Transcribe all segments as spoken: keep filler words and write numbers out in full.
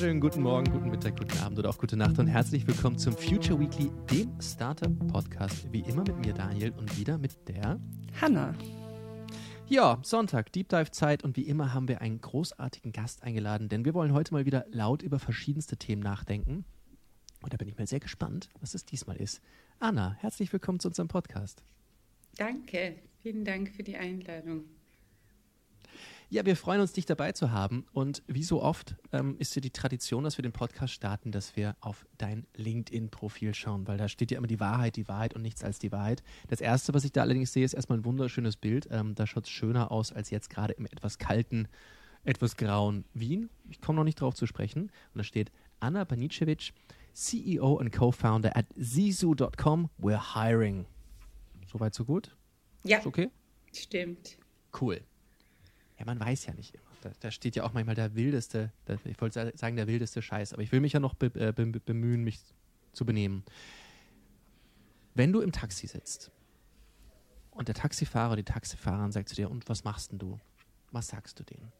wunderschönen guten Morgen, guten Mittag, guten Abend oder auch gute Nacht und herzlich willkommen zum Future Weekly, dem Startup-Podcast. Wie immer mit mir Daniel und wieder mit der Hanna. Ja, Sonntag, Deep Dive Zeit und wie immer haben wir einen großartigen Gast eingeladen, denn wir wollen heute mal wieder laut über verschiedenste Themen nachdenken. Und da bin ich mal sehr gespannt, was es diesmal ist. Anna, herzlich willkommen zu unserem Podcast. Danke, vielen Dank für die Einladung. Ja, wir freuen uns, dich dabei zu haben. Und wie so oft ähm, ist ja die Tradition, dass wir den Podcast starten, dass wir auf dein LinkedIn-Profil schauen, weil da steht ja immer die Wahrheit, die Wahrheit und nichts als die Wahrheit. Das Erste, was ich da allerdings sehe, ist erstmal ein wunderschönes Bild. Ähm, da schaut es schöner aus als jetzt gerade im etwas kalten, etwas grauen Wien. Ich komme noch nicht drauf zu sprechen. Und da steht Anna Banicevic, C E O und Co-Founder at Sisu Punkt com. We're hiring. Soweit, so gut? Ja, ist okay? Stimmt. Cool. Ja, man weiß ja nicht immer. Da, da steht ja auch manchmal der wildeste, der, ich wollte sagen der wildeste Scheiß, aber ich will mich ja noch be, äh, be, bemühen, mich zu benehmen. Wenn du im Taxi sitzt und der Taxifahrer, die Taxifahrerin sagt zu dir, und was machst denn du? Was sagst du denen?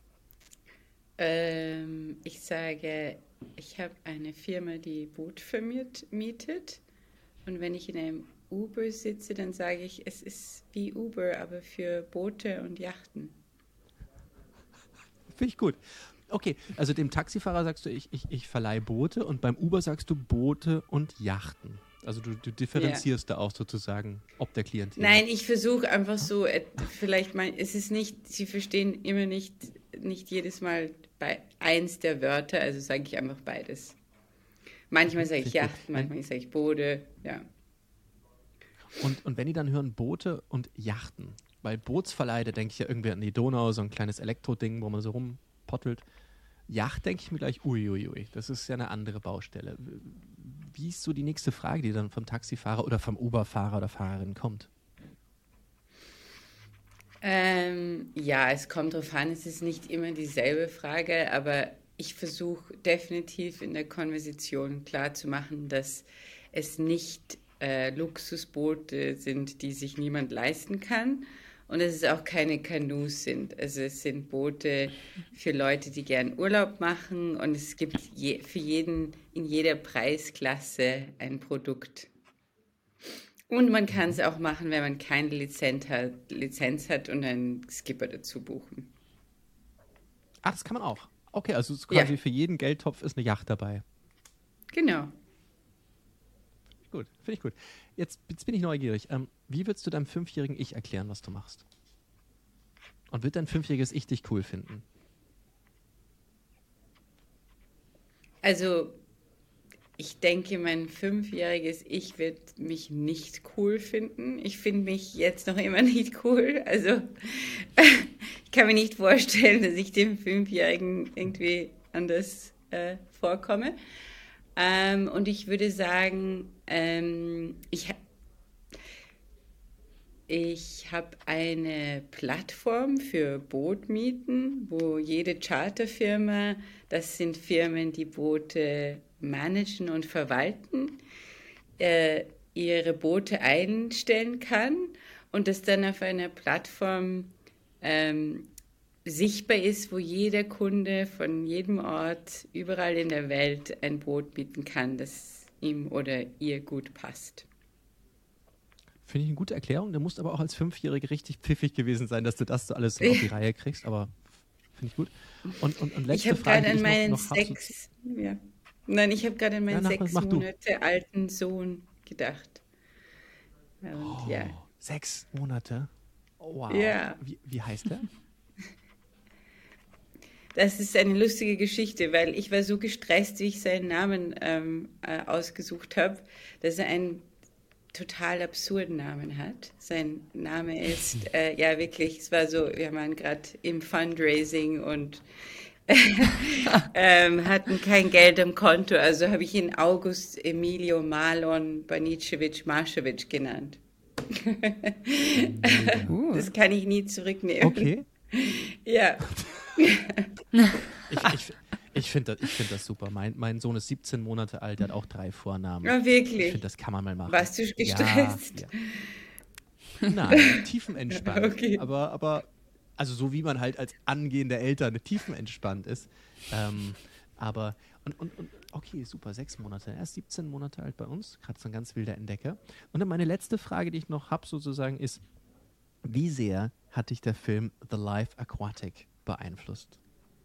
Ähm, ich sage, ich habe eine Firma, die Boot vermietet und wenn ich in einem Uber sitze, dann sage ich, es ist wie Uber, aber für Boote und Yachten. Finde ich gut. Okay, also dem Taxifahrer sagst du, ich, ich, ich verleihe Boote und beim Uber sagst du Boote und Yachten. Also du, du differenzierst ja da auch sozusagen, ob der Klient... Nein, ich versuche einfach so, vielleicht mein, es ist nicht, Sie verstehen immer nicht, nicht jedes Mal bei eins der Wörter, also sage ich einfach beides. Manchmal sage ich Yachten, manchmal sage ich Boote, ja. Und, und wenn die dann hören Boote und Yachten, weil Bootsverleih, da denke ich ja irgendwie an die Donau, so ein kleines Elektroding, wo man so rumpottelt. Yacht denke ich mir gleich, uiuiui, ui, ui, das ist ja eine andere Baustelle. Wie ist so die nächste Frage, die dann vom Taxifahrer oder vom Uber-Fahrer oder Fahrerin kommt? Ähm, ja, es kommt drauf an, es ist nicht immer dieselbe Frage, aber ich versuche definitiv in der Konversation klarzumachen, dass es nicht äh, Luxusboote sind, die sich niemand leisten kann. Und dass es auch keine Kanus sind. Also es sind Boote für Leute, die gern Urlaub machen. Und es gibt je, für jeden in jeder Preisklasse ein Produkt. Und man kann es auch machen, wenn man keine Lizenz hat, Lizenz hat und einen Skipper dazu buchen. Ach, das kann man auch. Okay, also es ist quasi ja. Für jeden Geldtopf ist eine Yacht dabei. Genau. Gut, finde ich gut. Jetzt, jetzt bin ich neugierig. Ähm, wie würdest du deinem fünfjährigen Ich erklären, was du machst? Und wird dein fünfjähriges Ich dich cool finden? Also, ich denke, mein fünfjähriges Ich wird mich nicht cool finden. Ich finde mich jetzt noch immer nicht cool. Also, ich kann mir nicht vorstellen, dass ich dem Fünfjährigen irgendwie anders äh, vorkomme. Ähm, und ich würde sagen, ähm, ich, ich habe eine Plattform für Bootmieten, wo jede Charterfirma, das sind Firmen, die Boote managen und verwalten, äh, ihre Boote einstellen kann und das dann auf einer Plattform ähm, sichtbar ist, wo jeder Kunde von jedem Ort überall in der Welt ein Boot mieten kann, das ihm oder ihr gut passt. Finde ich eine gute Erklärung. Du musst aber auch als Fünfjährige richtig pfiffig gewesen sein, dass du das so alles auf die Reihe kriegst, aber finde ich gut. Und, und, und letzte ich Frage, die ich an noch, noch sechs, habe. Ja. Nein, ich habe gerade an meinen ja, sechs Monate alten Sohn gedacht. Und, oh, ja. Sechs Monate? Oh, wow. Ja. Wie, wie heißt der? Das ist eine lustige Geschichte, weil ich war so gestresst, wie ich seinen Namen ähm, äh, ausgesucht habe, dass er einen total absurden Namen hat. Sein Name ist, äh, ja wirklich, es war so, wir waren gerade im Fundraising und ähm, hatten kein Geld am Konto, also habe ich ihn August Emilio Marlon Banicevic Maršević genannt. Das kann ich nie zurücknehmen. Okay. Ja. ich ich, ich finde das, find das super. Mein, mein Sohn ist siebzehn Monate alt, der hat auch drei Vornamen. Ja, wirklich? Ich finde, das kann man mal machen. Warst du gestresst? Ja, ja. Nein, tiefenentspannt. Okay. Aber, aber, also so wie man halt als angehender Eltern tiefenentspannt ist. Ähm, Aber, und, und, und okay, super, sechs Monate. Er ist siebzehn Monate alt bei uns, gerade so ein ganz wilder Entdecker. Und dann meine letzte Frage, die ich noch habe sozusagen, ist, wie sehr hat dich der Film The Life Aquatic beeinflusst?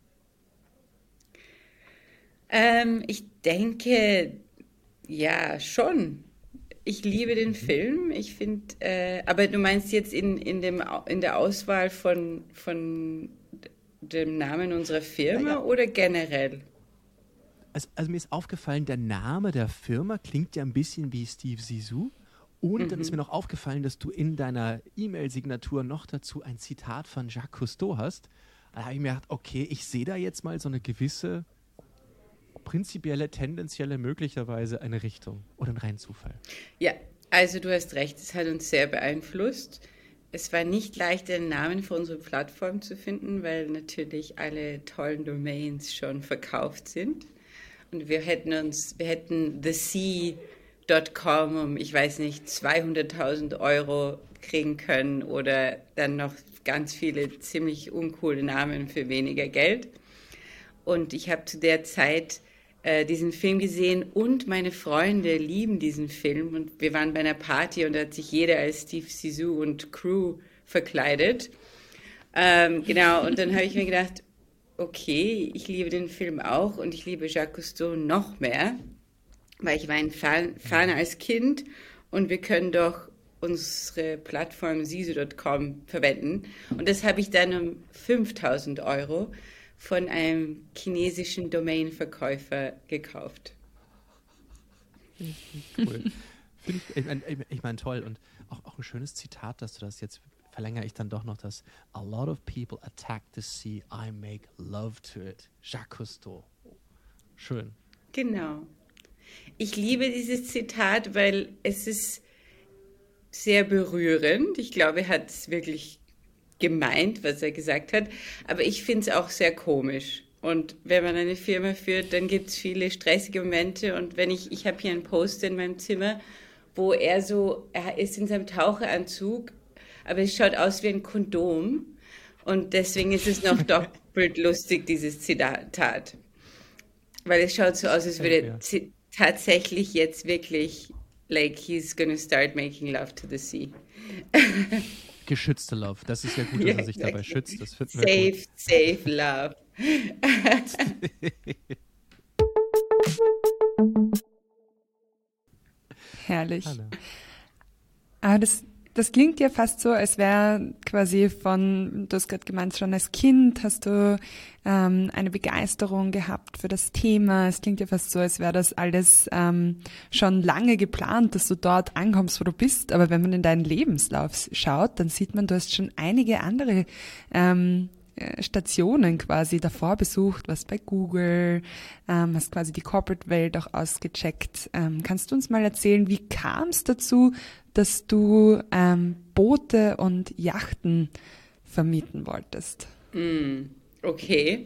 Ähm, ich denke, ja, schon. Ich liebe den Film. Ich finde, äh, aber du meinst jetzt in, in, dem, Au- in der Auswahl von, von dem Namen unserer Firma Naja, oder generell? also, also mir ist aufgefallen, der Name der Firma klingt ja ein bisschen wie Steve Zissou. Und dann ist mir Mhm. noch aufgefallen, dass du in deiner E-Mail-Signatur noch dazu ein Zitat von Jacques Cousteau hast. Da habe ich mir gedacht, okay, ich sehe da jetzt mal so eine gewisse prinzipielle, tendenzielle, möglicherweise eine Richtung oder ein Reinzufall. Ja, also du hast recht, es hat uns sehr beeinflusst. Es war nicht leicht, einen Namen für unsere Plattform zu finden, weil natürlich alle tollen Domains schon verkauft sind. Und wir hätten uns, wir hätten the sea Punkt com um, ich weiß nicht, zweihunderttausend Euro kriegen können oder dann noch ganz viele ziemlich uncoole Namen für weniger Geld. Und ich habe zu der Zeit äh, diesen Film gesehen und meine Freunde lieben diesen Film. Und wir waren bei einer Party und da hat sich jeder als Steve Zissou und Crew verkleidet. Ähm, genau, und dann habe ich mir gedacht, okay, ich liebe den Film auch und ich liebe Jacques Cousteau noch mehr, weil ich war ein Fan, Fan Mhm. als Kind und wir können doch unsere Plattform sisu Punkt com verwenden. Und das habe ich dann um fünftausend Euro von einem chinesischen Domainverkäufer gekauft. Richtig cool. Finde ich, ich meine, ich ich mein, toll. Und auch, auch ein schönes Zitat, dass du das jetzt verlängere ich dann doch noch das A lot of people attack the sea, I make love to it. Jacques Cousteau. Schön. Genau. Ich liebe dieses Zitat, weil es ist sehr berührend. Ich glaube, er hat es wirklich gemeint, was er gesagt hat. Aber ich finde es auch sehr komisch. Und wenn man eine Firma führt, dann gibt es viele stressige Momente. Und wenn ich, ich habe hier einen Poster in meinem Zimmer, wo er so, er ist in seinem Taucheranzug, aber es schaut aus wie ein Kondom. Und deswegen ist es noch doppelt lustig, dieses Zitat. Weil es schaut so aus, als Gefällt würde mir. zi- tatsächlich jetzt wirklich, like, he's gonna start making love to the sea. Geschützte Love. Das ist ja gut, Ja, dass er sich dabei exactly. schützt. Das finden wir gut. Safe, safe love. Herrlich. Hanna. Aber das, das klingt ja fast so, als wäre quasi von, du hast gerade gemeint, schon als Kind hast du ähm, eine Begeisterung gehabt für das Thema. Es klingt ja fast so, als wäre das alles ähm, schon lange geplant, dass du dort ankommst, wo du bist. Aber wenn man in deinen Lebenslauf schaut, dann sieht man, du hast schon einige andere ähm, äh, Stationen quasi davor besucht, was bei Google, ähm, hast quasi die Corporate-Welt auch ausgecheckt. Ähm, kannst du uns mal erzählen, wie kam es dazu, dass du ähm, Boote und Yachten vermieten wolltest? Mm, okay.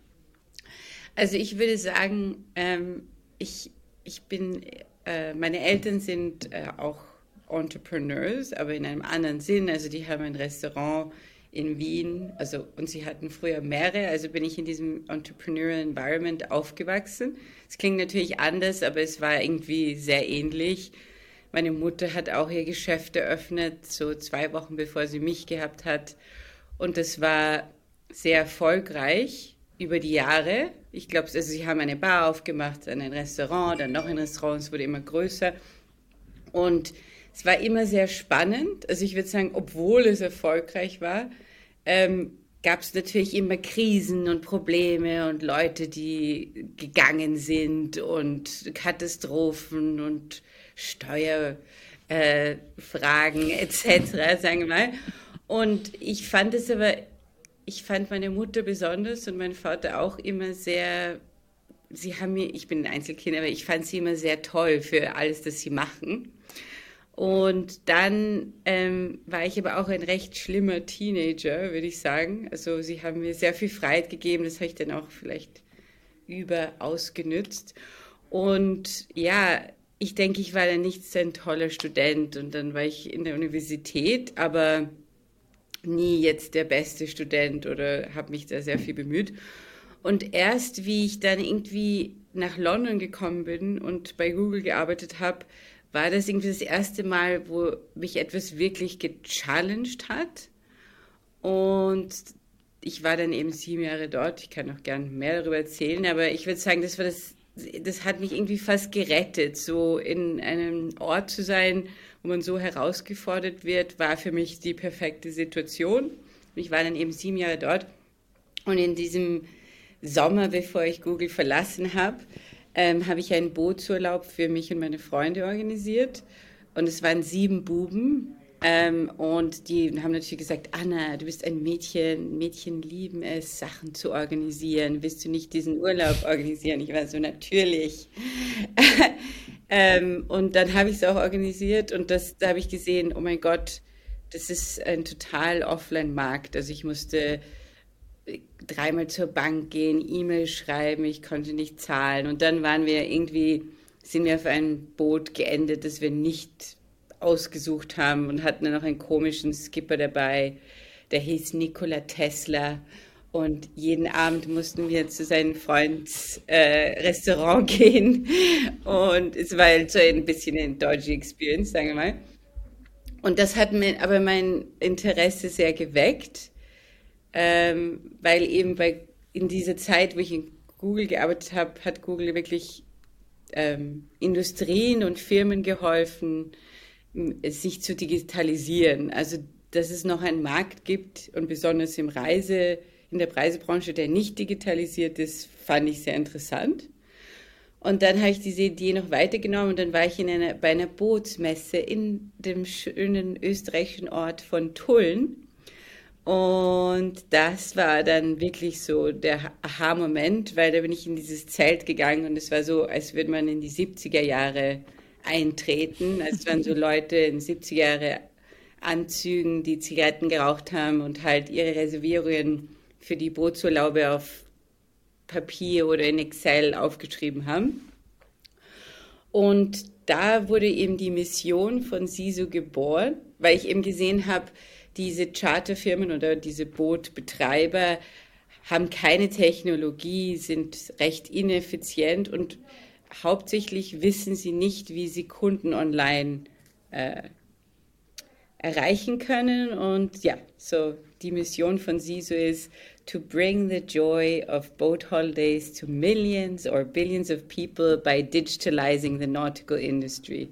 Also ich würde sagen, ähm, ich, ich bin, äh, meine Eltern sind äh, auch Entrepreneurs, aber in einem anderen Sinn. Also die haben ein Restaurant in Wien, also und sie hatten früher mehrere, also bin ich in diesem Entrepreneurial Environment aufgewachsen. Es klingt natürlich anders, aber es war irgendwie sehr ähnlich. Meine Mutter hat auch ihr Geschäft eröffnet, so zwei Wochen bevor sie mich gehabt hat. Und das war sehr erfolgreich über die Jahre. Ich glaube, also sie haben eine Bar aufgemacht, dann ein Restaurant, dann noch ein Restaurant, es wurde immer größer. Und es war immer sehr spannend. Also ich würde sagen, obwohl es erfolgreich war, ähm, gab es natürlich immer Krisen und Probleme und Leute, die gegangen sind und Katastrophen und Steuerfragen äh, Fragen et cetera, sagen wir mal. Und ich fand es aber, ich fand meine Mutter besonders und mein Vater auch immer sehr, sie haben mir, ich bin ein Einzelkind, aber ich fand sie immer sehr toll für alles, das sie machen. Und dann ähm, war ich aber auch ein recht schlimmer Teenager, würde ich sagen. Also sie haben mir sehr viel Freiheit gegeben, das habe ich dann auch vielleicht überaus genützt. Und ja, ich denke, ich war dann nicht so ein toller Student und dann war ich in der Universität, aber nie jetzt der beste Student oder habe mich da sehr viel bemüht. Und erst wie ich dann irgendwie nach London gekommen bin und bei Google gearbeitet habe, war das irgendwie das erste Mal, wo mich etwas wirklich gechallenged hat. Und ich war dann eben sieben Jahre dort. Ich kann noch gern mehr darüber erzählen, aber ich würde sagen, das war das, das hat mich irgendwie fast gerettet. So in einem Ort zu sein, wo man so herausgefordert wird, war für mich die perfekte Situation. Ich war dann eben sieben Jahre dort. Und in diesem Sommer, bevor ich Google verlassen habe, ähm, habe ich einen Bootsurlaub für mich und meine Freunde organisiert. Und es waren sieben Buben. Ähm, und die haben natürlich gesagt, Anna, du bist ein Mädchen, Mädchen lieben es, Sachen zu organisieren. Willst du nicht diesen Urlaub organisieren? Ich war so, natürlich. ähm, und dann habe ich es auch organisiert und das, da habe ich gesehen, oh mein Gott, das ist ein total Offline-Markt. Also ich musste dreimal zur Bank gehen, E-Mail schreiben, ich konnte nicht zahlen. Und dann waren wir irgendwie, sind wir auf ein Boot geendet, das wir nicht ausgesucht haben und hatten dann noch einen komischen Skipper dabei, der hieß Nikola Tesla. Und jeden Abend mussten wir zu seinem Freunds äh, Restaurant gehen. Und es war halt so ein bisschen eine dodgy Experience, sagen wir mal. Und das hat mir aber mein Interesse sehr geweckt. Ähm, weil eben bei, in dieser Zeit, wo ich in Google gearbeitet habe, hat Google wirklich ähm, Industrien und Firmen geholfen, sich zu digitalisieren. Also, dass es noch einen Markt gibt und besonders im Reise, in der Reisebranche, der nicht digitalisiert ist, fand ich sehr interessant. Und dann habe ich diese Idee noch weitergenommen und dann war ich in einer, bei einer Bootsmesse in dem schönen österreichischen Ort von Tulln. Und das war dann wirklich so der Aha-Moment, weil da bin ich in dieses Zelt gegangen und es war so, als würde man in die siebziger Jahre eintreten. Also es waren so Leute in siebziger Jahre Anzügen, die Zigaretten geraucht haben und halt ihre Reservierungen für die Bootsurlaube auf Papier oder in Excel aufgeschrieben haben. Und da wurde eben die Mission von Sisu geboren, weil ich eben gesehen habe, diese Charterfirmen oder diese Bootbetreiber haben keine Technologie, sind recht ineffizient und hauptsächlich wissen sie nicht, wie sie Kunden online äh, erreichen können. Und ja, so die Mission von Sisu ist to bring the joy of boat holidays to millions or billions of people by digitalizing the nautical industry.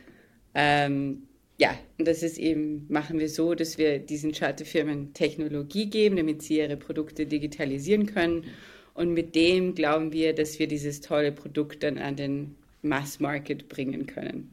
Ähm, ja, und das ist eben, machen wir so, dass wir diesen Charterfirmen Technologie geben, damit sie ihre Produkte digitalisieren können. Und mit dem glauben wir, dass wir dieses tolle Produkt dann an den Mass Market bringen können.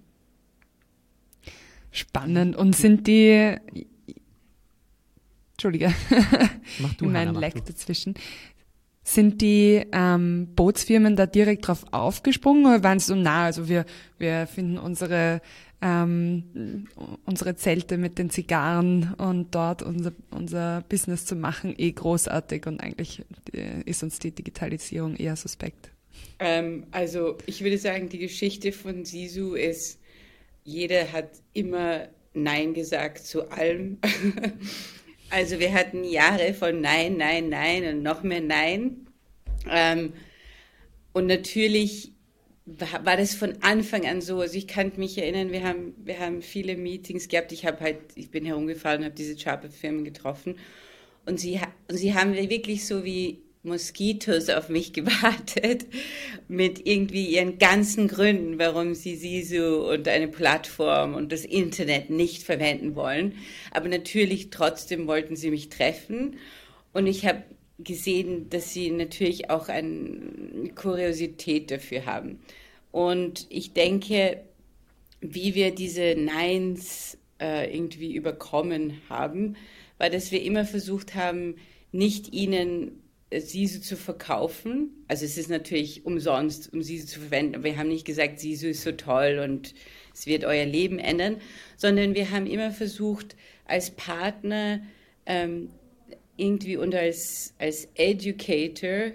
Spannend. Und sind die, Entschuldige, mach du, mein Hannah, Leck mach du. dazwischen, sind die ähm, Bootsfirmen da direkt drauf aufgesprungen oder waren sie so nah? Also wir, wir finden unsere ähm, unsere Zelte mit den Zigarren und dort unser, unser Business zu machen, eh großartig und eigentlich äh, ist uns die Digitalisierung eher suspekt. Ähm, also ich würde sagen, die Geschichte von Sisu ist, jeder hat immer Nein gesagt zu allem. Also wir hatten Jahre von Nein, Nein, Nein und noch mehr Nein. Ähm, und natürlich war das von Anfang an so. Also ich kann mich erinnern, wir haben, wir haben viele Meetings gehabt. Ich habe halt, ich bin herumgefahren und habe diese Charterfirmen getroffen. Und sie, und sie haben wirklich so wie Moskitos auf mich gewartet mit irgendwie ihren ganzen Gründen, warum sie Sisu und eine Plattform und das Internet nicht verwenden wollen. Aber natürlich trotzdem wollten sie mich treffen. Und ich habe gesehen, dass sie natürlich auch eine Kuriosität dafür haben. Und ich denke, wie wir diese Neins äh, irgendwie überkommen haben, war, dass wir immer versucht haben, nicht ihnen Sisu zu verkaufen. Also es ist natürlich umsonst, um Sisu zu verwenden, aber wir haben nicht gesagt, Sisu ist so toll und es wird euer Leben ändern, sondern wir haben immer versucht, als Partner ähm, irgendwie und als, als Educator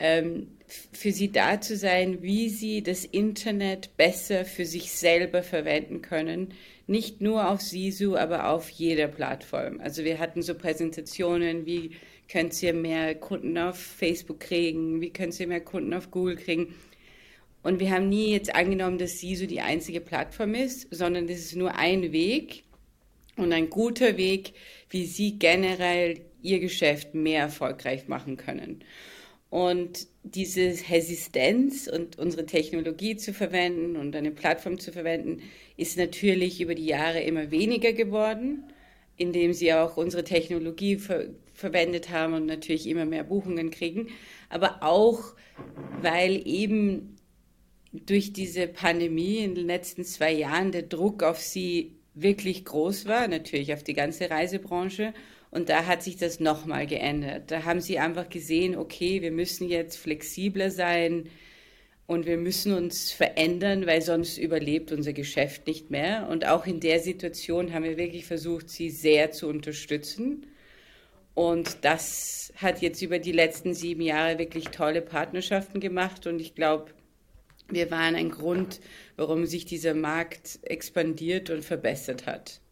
ähm, für sie da zu sein, wie sie das Internet besser für sich selber verwenden können. Nicht nur auf Sisu, aber auf jeder Plattform. Also wir hatten so Präsentationen, wie könnt ihr mehr Kunden auf Facebook kriegen, wie könnt ihr mehr Kunden auf Google kriegen. Und wir haben nie jetzt angenommen, dass Sisu die einzige Plattform ist, sondern das ist nur ein Weg und ein guter Weg, wie sie generell ihr Geschäft mehr erfolgreich machen können. Und diese Hesistenz und unsere Technologie zu verwenden und eine Plattform zu verwenden, ist natürlich über die Jahre immer weniger geworden, indem sie auch unsere Technologie ver- verwendet haben und natürlich immer mehr Buchungen kriegen. Aber auch, weil eben durch diese Pandemie in den letzten zwei Jahren der Druck auf sie wirklich groß war, natürlich auf die ganze Reisebranche. Und da hat sich das nochmal geändert. Da haben sie einfach gesehen, okay, wir müssen jetzt flexibler sein und wir müssen uns verändern, weil sonst überlebt unser Geschäft nicht mehr. Und auch in der Situation haben wir wirklich versucht, sie sehr zu unterstützen. Und das hat jetzt über die letzten sieben Jahre wirklich tolle Partnerschaften gemacht. Und ich glaube, wir waren ein Grund, warum sich dieser Markt expandiert und verbessert hat.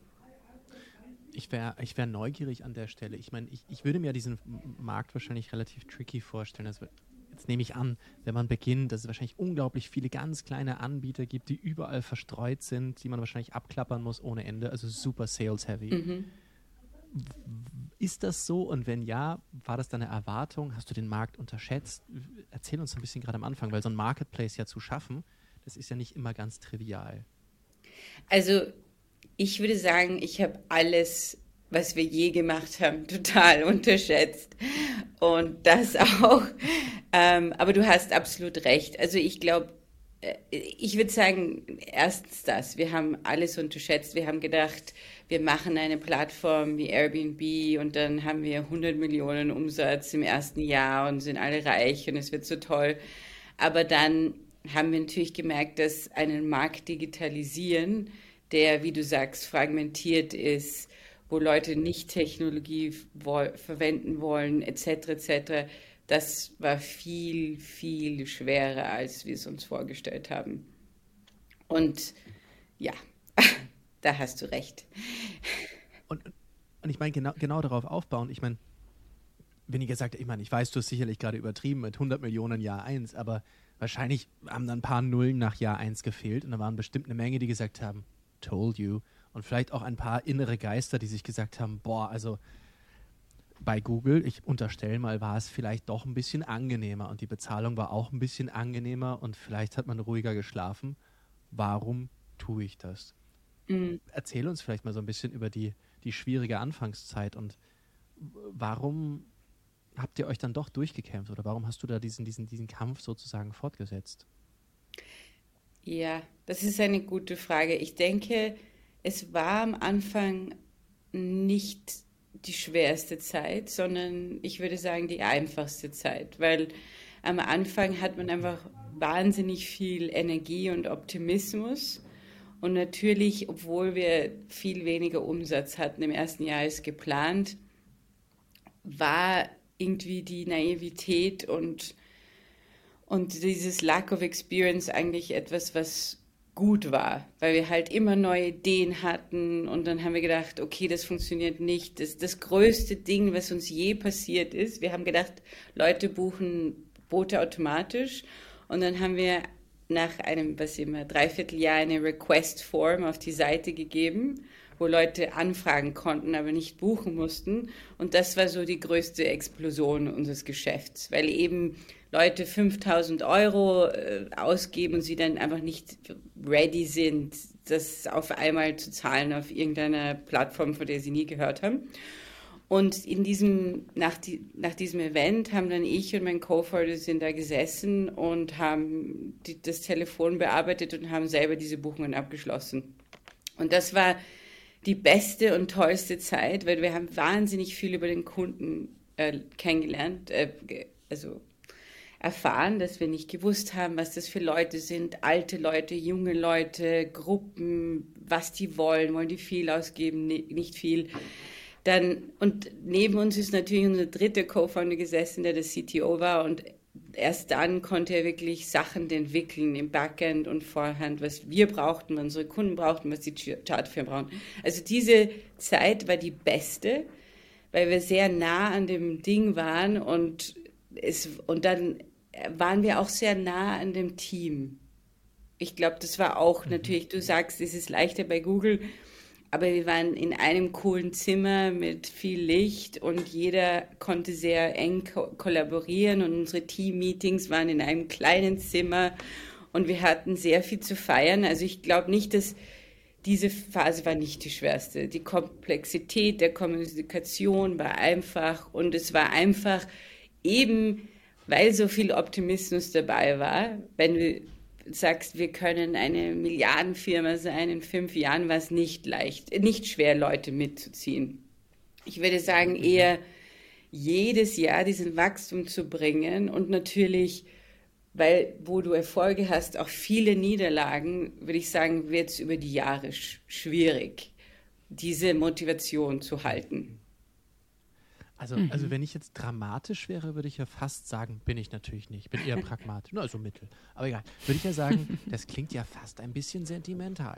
Ich wäre ich wär neugierig an der Stelle. Ich meine, ich, ich würde mir diesen Markt wahrscheinlich relativ tricky vorstellen. Also jetzt nehme ich an, wenn man beginnt, dass es wahrscheinlich unglaublich viele ganz kleine Anbieter gibt, die überall verstreut sind, die man wahrscheinlich abklappern muss ohne Ende. Also super sales-heavy. Mhm. Ist das so? Und wenn ja, war das deine Erwartung? Hast du den Markt unterschätzt? Erzähl uns ein bisschen gerade am Anfang, weil so ein Marketplace ja zu schaffen, das ist ja nicht immer ganz trivial. Also ich würde sagen, ich habe alles, was wir je gemacht haben, total unterschätzt. Und das auch. Ähm, aber du hast absolut recht. Also ich glaube, ich würde sagen, erstens das. Wir haben alles unterschätzt. Wir haben gedacht, wir machen eine Plattform wie Airbnb und dann haben wir hundert Millionen Umsatz im ersten Jahr und sind alle reich und es wird so toll. Aber dann haben wir natürlich gemerkt, dass einen Markt digitalisieren, der, wie du sagst, fragmentiert ist, wo Leute nicht Technologie wo- verwenden wollen, et cetera et cetera, das war viel, viel schwerer, als wir es uns vorgestellt haben. Und ja, da hast du recht. Und, und ich meine, genau, genau darauf aufbauen, ich meine, wenn ich gesagt ich meine, ich weiß, du hast sicherlich gerade übertrieben mit hundert Millionen Jahr eins, aber wahrscheinlich haben dann ein paar Nullen nach Jahr eins gefehlt und da waren bestimmt eine Menge, die gesagt haben, told you. Und vielleicht auch ein paar innere Geister, die sich gesagt haben, boah, also bei Google, ich unterstelle mal, war es vielleicht doch ein bisschen angenehmer und die Bezahlung war auch ein bisschen angenehmer und vielleicht hat man ruhiger geschlafen. Warum tue ich das? Mhm. Erzähl uns vielleicht mal so ein bisschen über die, die schwierige Anfangszeit und warum habt ihr euch dann doch durchgekämpft oder warum hast du da diesen, diesen, diesen Kampf sozusagen fortgesetzt? Ja, das ist eine gute Frage. Ich denke, es war am Anfang nicht die schwerste Zeit, sondern ich würde sagen die einfachste Zeit, weil am Anfang hat man einfach wahnsinnig viel Energie und Optimismus und natürlich, obwohl wir viel weniger Umsatz hatten im ersten Jahr als geplant, war irgendwie die Naivität und, und dieses Lack of Experience eigentlich etwas, was gut war, weil wir halt immer neue Ideen hatten und dann haben wir gedacht, okay, das funktioniert nicht. Das das größte Ding, was uns je passiert ist. Wir haben gedacht, Leute buchen Boote automatisch und dann haben wir nach einem, was immer, Dreivierteljahr eine Request-Form auf die Seite gegeben, wo Leute anfragen konnten, aber nicht buchen mussten. Und das war so die größte Explosion unseres Geschäfts, weil eben Leute fünftausend Euro äh, ausgeben und sie dann einfach nicht ready sind, das auf einmal zu zahlen auf irgendeiner Plattform, von der sie nie gehört haben. Und in diesem, nach, die, nach diesem Event haben dann ich und mein Co-Founder sind da gesessen und haben die, das Telefon bearbeitet und haben selber diese Buchungen abgeschlossen. Und das war die beste und tollste Zeit, weil wir haben wahnsinnig viel über den Kunden äh, kennengelernt, äh, also erfahren, dass wir nicht gewusst haben, was das für Leute sind, alte Leute, junge Leute, Gruppen, was die wollen, wollen die viel ausgeben, nicht viel. Dann, und neben uns ist natürlich unser dritter Co-Founder gesessen, der der C T O war und erst dann konnte er wirklich Sachen entwickeln im Backend und Vorhand, was wir brauchten, was unsere Kunden brauchten, was die Charterfirmen brauchten. Also diese Zeit war die beste, weil wir sehr nah an dem Ding waren und, es, und dann waren wir auch sehr nah an dem Team. Ich glaube, das war auch natürlich, du sagst, es ist leichter bei Google, aber wir waren in einem coolen Zimmer mit viel Licht und jeder konnte sehr eng ko- kollaborieren und unsere Team-Meetings waren in einem kleinen Zimmer und wir hatten sehr viel zu feiern. Also ich glaube nicht, dass diese Phase war nicht die schwerste. Die Komplexität der Kommunikation war einfach und es war einfach eben, weil so viel Optimismus dabei war, wenn du sagst, wir können eine Milliardenfirma sein, in fünf Jahren war es nicht leicht, nicht schwer, Leute mitzuziehen. Ich würde sagen, eher jedes Jahr diesen Wachstum zu bringen und natürlich, weil wo du Erfolge hast, auch viele Niederlagen, würde ich sagen, wird es über die Jahre sch- schwierig, diese Motivation zu halten. Also, mhm. also wenn ich jetzt dramatisch wäre, würde ich ja fast sagen, bin ich natürlich nicht. Ich bin eher pragmatisch, also mittel. Aber egal, würde ich ja sagen, das klingt ja fast ein bisschen sentimental.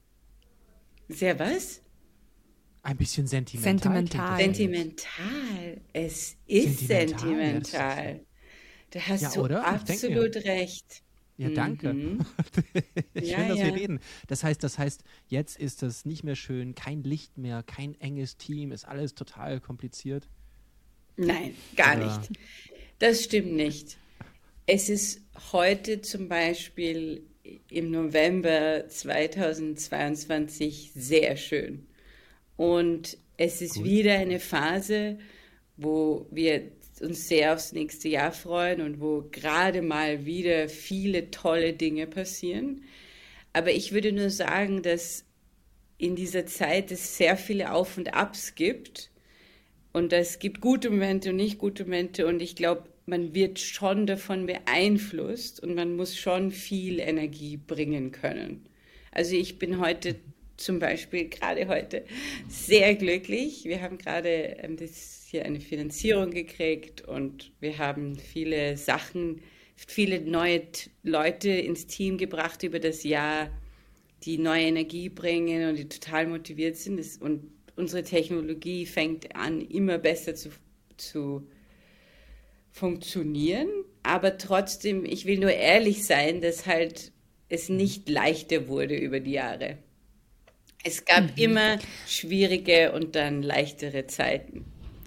Sehr was? Ein bisschen sentimental. Sentimental. Sentimental. Es ist sentimental. sentimental. Ja, da hast ja, du oder? absolut recht. Ja, danke. Mhm. Schön, ja, dass ja. wir reden. Das heißt, das heißt, jetzt ist das nicht mehr schön, kein Licht mehr, kein enges Team, ist alles total kompliziert. Nein, gar Oder? nicht. Das stimmt nicht. Es ist heute zum Beispiel im November zweitausendzweiundzwanzig sehr schön. Und es ist Gut. wieder eine Phase, wo wir uns sehr aufs nächste Jahr freuen und wo gerade mal wieder viele tolle Dinge passieren. Aber ich würde nur sagen, dass in dieser Zeit es sehr viele Auf und Abs gibt. Und es gibt gute Momente und nicht gute Momente. Und ich glaube, man wird schon davon beeinflusst und man muss schon viel Energie bringen können. Also ich bin heute zum Beispiel, gerade heute, sehr glücklich. Wir haben gerade ein bisschen eine Finanzierung gekriegt und wir haben viele Sachen, viele neue T- Leute ins Team gebracht über das Jahr, die neue Energie bringen und die total motiviert sind. Das, und unsere Technologie fängt an, immer besser zu, zu funktionieren. Aber trotzdem, ich will nur ehrlich sein, dass halt es nicht leichter wurde über die Jahre. Es gab mhm. immer schwierige und dann leichtere Zeiten.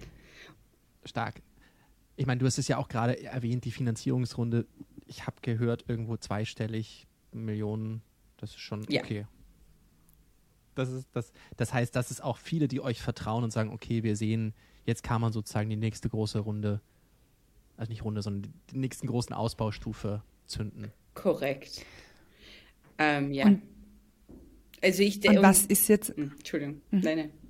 Stark. Ich meine, du hast es ja auch gerade erwähnt, die Finanzierungsrunde. Ich habe gehört, irgendwo zweistellig Millionen. Das ist schon okay. Ja. Das, ist, das, das heißt, das ist auch viele, die euch vertrauen und sagen, okay, wir sehen, jetzt kann man sozusagen die nächste große Runde, also nicht Runde, sondern die nächsten großen Ausbaustufe zünden. Korrekt. Ähm, ja. Und, also ich und was ist jetzt... Entschuldigung, mhm. nein, nein.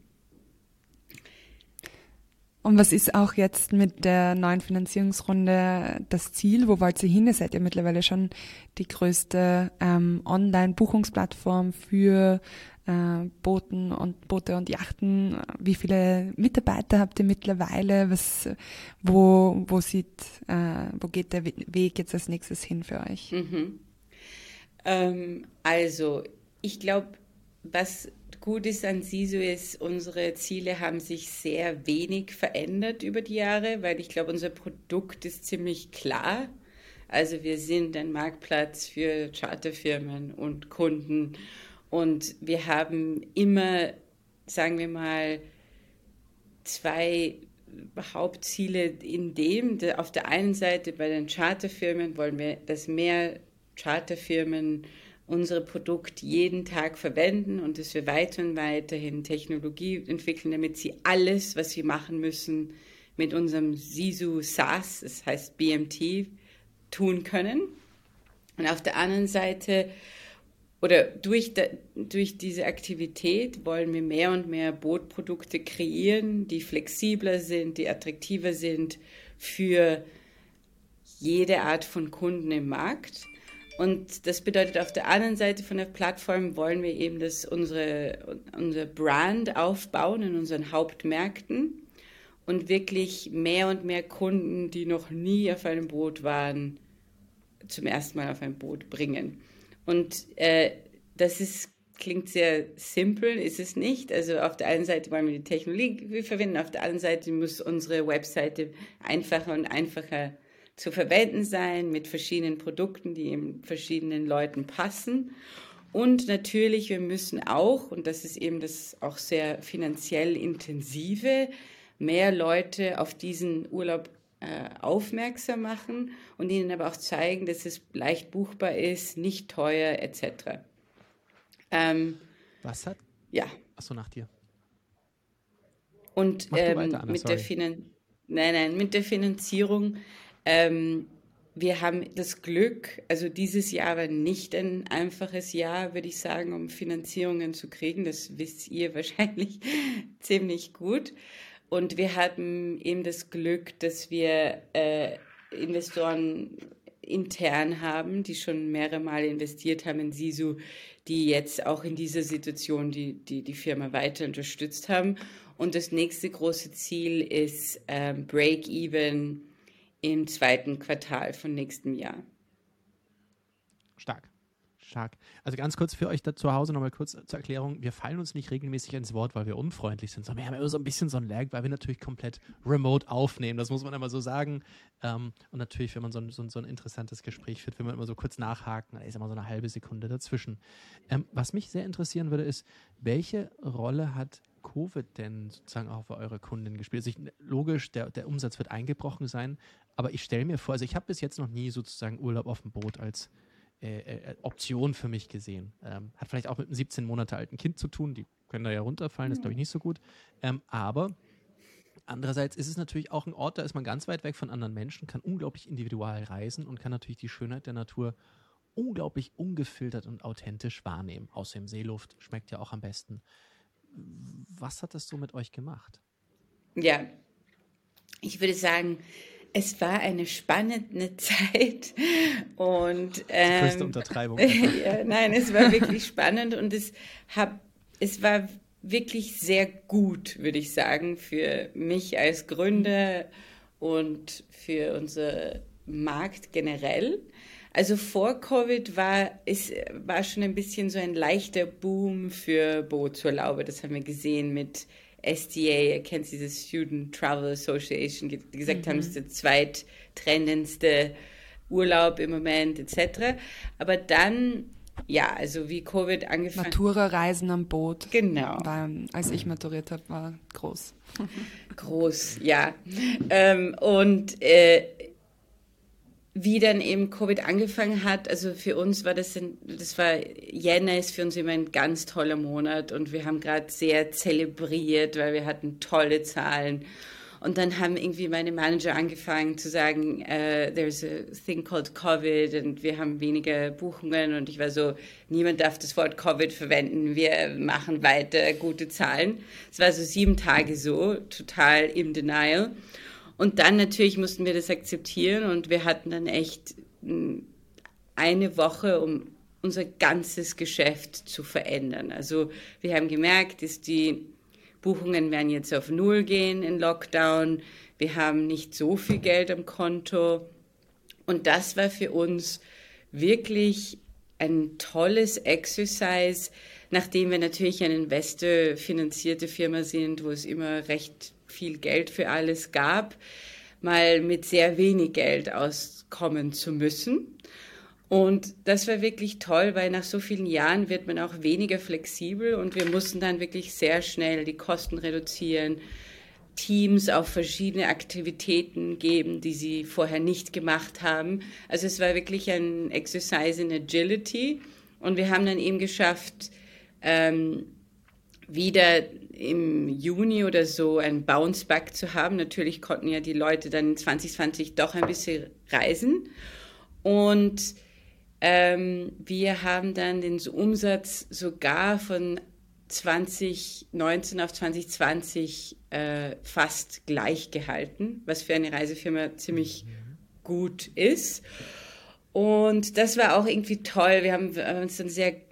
Und was ist auch jetzt mit der neuen Finanzierungsrunde das Ziel? Wo wollt ihr hin? Ihr seid ja mittlerweile schon die größte ähm, Online-Buchungsplattform für äh, Booten und Boote und Yachten. Wie viele Mitarbeiter habt ihr mittlerweile? Was, wo, wo sieht, äh, wo geht der Weg jetzt als nächstes hin für euch? Mhm. Ähm, also, ich glaube, was gut ist an Sisu ist, unsere Ziele haben sich sehr wenig verändert über die Jahre, weil ich glaube, unser Produkt ist ziemlich klar. Also wir sind ein Marktplatz für Charterfirmen und Kunden und wir haben immer, sagen wir mal, zwei Hauptziele in dem. Auf der einen Seite bei den Charterfirmen wollen wir, dass mehr Charterfirmen unsere Produkte jeden Tag verwenden und dass wir weiter und weiterhin Technologie entwickeln, damit sie alles, was sie machen müssen, mit unserem Sisu SaaS, das heißt B M T, tun können. Und auf der anderen Seite, oder durch, de, durch diese Aktivität wollen wir mehr und mehr Bootprodukte kreieren, die flexibler sind, die attraktiver sind für jede Art von Kunden im Markt. Und das bedeutet, auf der anderen Seite von der Plattform wollen wir eben, dass unsere, unser Brand aufbauen in unseren Hauptmärkten und wirklich mehr und mehr Kunden, die noch nie auf einem Boot waren, zum ersten Mal auf ein Boot bringen. Und äh, das ist, klingt sehr simpel, ist es nicht. Also auf der einen Seite wollen wir die Technologie verwenden, auf der anderen Seite muss unsere Webseite einfacher und einfacher zu verwenden sein, mit verschiedenen Produkten, die eben verschiedenen Leuten passen. Und natürlich, wir müssen auch, und das ist eben das auch sehr finanziell intensive, mehr Leute auf diesen Urlaub äh, aufmerksam machen und ihnen aber auch zeigen, dass es leicht buchbar ist, nicht teuer et cetera. Ähm, Was hat? Ja. Achso, nach dir. Und Mach du ähm, weiter, Anna, mit sorry. der Finan- nein, nein, mit der Finanzierung, ähm, wir haben das Glück, also dieses Jahr war nicht ein einfaches Jahr, würde ich sagen, um Finanzierungen zu kriegen. Das wisst ihr wahrscheinlich ziemlich gut. Und wir hatten eben das Glück, dass wir äh, Investoren intern haben, die schon mehrere Mal investiert haben in Sisu, die jetzt auch in dieser Situation die, die, die Firma weiter unterstützt haben. Und das nächste große Ziel ist ähm, Break-Even im zweiten Quartal von nächstem Jahr. Stark. Stark. Also ganz kurz für euch da zu Hause nochmal kurz zur Erklärung. Wir fallen uns nicht regelmäßig ins Wort, weil wir unfreundlich sind, sondern wir haben immer so ein bisschen so ein Lag, weil wir natürlich komplett remote aufnehmen. Das muss man immer so sagen. Ähm, und natürlich, wenn man so ein, so, ein, so ein interessantes Gespräch führt, will man immer so kurz nachhaken. Da ist immer so eine halbe Sekunde dazwischen. Ähm, was mich sehr interessieren würde, ist, welche Rolle hat Covid denn sozusagen auch für eure Kunden gespielt? Also ich, logisch, der, der Umsatz wird eingebrochen sein, aber ich stelle mir vor, also ich habe bis jetzt noch nie sozusagen Urlaub auf dem Boot als äh, äh, Option für mich gesehen. Ähm, hat vielleicht auch mit einem siebzehn Monate alten Kind zu tun, die können da ja runterfallen, das ist glaube ich nicht so gut. Ähm, aber andererseits ist es natürlich auch ein Ort, da ist man ganz weit weg von anderen Menschen, kann unglaublich individual reisen und kann natürlich die Schönheit der Natur unglaublich ungefiltert und authentisch wahrnehmen. Außerdem Seeluft schmeckt ja auch am besten. Was hat das so mit euch gemacht? Ja, ich würde sagen, es war eine spannende Zeit und ähm, die größte Untertreibung. Ja, nein, es war wirklich spannend und es, hab, es war wirklich sehr gut, würde ich sagen, für mich als Gründer und für unser Markt generell. Also vor Covid war es war schon ein bisschen so ein leichter Boom für Bootsurlaube. Das haben wir gesehen mit S T A, ihr kennt diese Student Travel Association, die gesagt mhm. haben, es ist der zweittrendendste Urlaub im Moment et cetera. Aber dann, ja, also wie Covid angefangen... Matura-Reisen am Boot. Genau. War, als ich maturiert habe, war groß. Groß, ja. Ähm, und äh, wie dann eben Covid angefangen hat, also für uns war das, ein, das war, Jänner ist für uns immer ein ganz toller Monat und wir haben gerade sehr zelebriert, weil wir hatten tolle Zahlen. Und dann haben irgendwie meine Manager angefangen zu sagen, uh, there's a thing called Covid und wir haben weniger Buchungen und ich war so, niemand darf das Wort Covid verwenden, wir machen weiter gute Zahlen. Es war so sieben Tage so, total im Denial. Und dann natürlich mussten wir das akzeptieren und wir hatten dann echt eine Woche, um unser ganzes Geschäft zu verändern. Also wir haben gemerkt, dass die Buchungen werden jetzt auf Null gehen in Lockdown. Wir haben nicht so viel Geld am Konto. Und das war für uns wirklich ein tolles Exercise, nachdem wir natürlich eine investorfinanzierte Firma sind, wo es immer recht viel Geld für alles gab, mal mit sehr wenig Geld auskommen zu müssen. Und das war wirklich toll, weil nach so vielen Jahren wird man auch weniger flexibel und wir mussten dann wirklich sehr schnell die Kosten reduzieren, Teams auf verschiedene Aktivitäten geben, die sie vorher nicht gemacht haben. Also es war wirklich ein Exercise in Agility und wir haben dann eben geschafft, ähm, wieder im Juni oder so ein Bounce-Back zu haben. Natürlich konnten ja die Leute dann in zwanzig zwanzig doch ein bisschen reisen. Und ähm, wir haben dann den Umsatz sogar von zwanzig neunzehn auf zwanzig zwanzig äh, fast gleich gehalten, was für eine Reisefirma ziemlich mhm. gut ist. Und das war auch irgendwie toll. Wir haben, wir haben uns dann sehr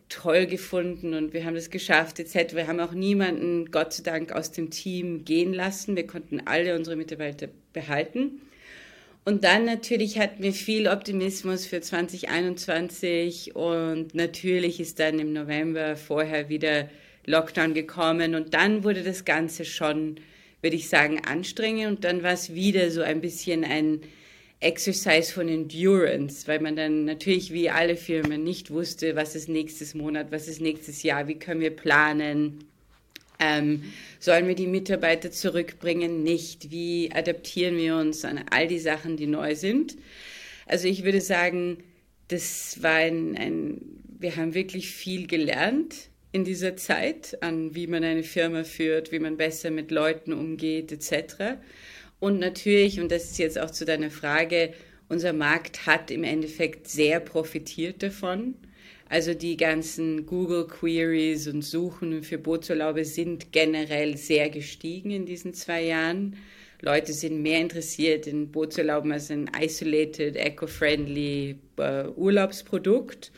toll gefunden und wir haben das geschafft et cetera. Wir haben auch niemanden, Gott sei Dank, aus dem Team gehen lassen. Wir konnten alle unsere Mitarbeiter behalten. Und dann natürlich hatten wir viel Optimismus für zwanzig einundzwanzig und natürlich ist dann im November vorher wieder Lockdown gekommen und dann wurde das Ganze schon, würde ich sagen, anstrengend und dann war es wieder so ein bisschen ein Exercise von Endurance, weil man dann natürlich wie alle Firmen nicht wusste, was ist nächstes Monat, was ist nächstes Jahr, wie können wir planen, ähm, sollen wir die Mitarbeiter zurückbringen, nicht, wie adaptieren wir uns an all die Sachen, die neu sind. Also ich würde sagen, das war ein, ein wir haben wirklich viel gelernt in dieser Zeit, an wie man eine Firma führt, wie man besser mit Leuten umgeht, et cetera. Und natürlich, und das ist jetzt auch zu deiner Frage, unser Markt hat im Endeffekt sehr profitiert davon. Also die ganzen Google-Queries und Suchen für Bootsurlaube sind generell sehr gestiegen in diesen zwei Jahren. Leute sind mehr interessiert in Bootsurlauben als ein isolated, eco-friendly uh, Urlaubsprodukt.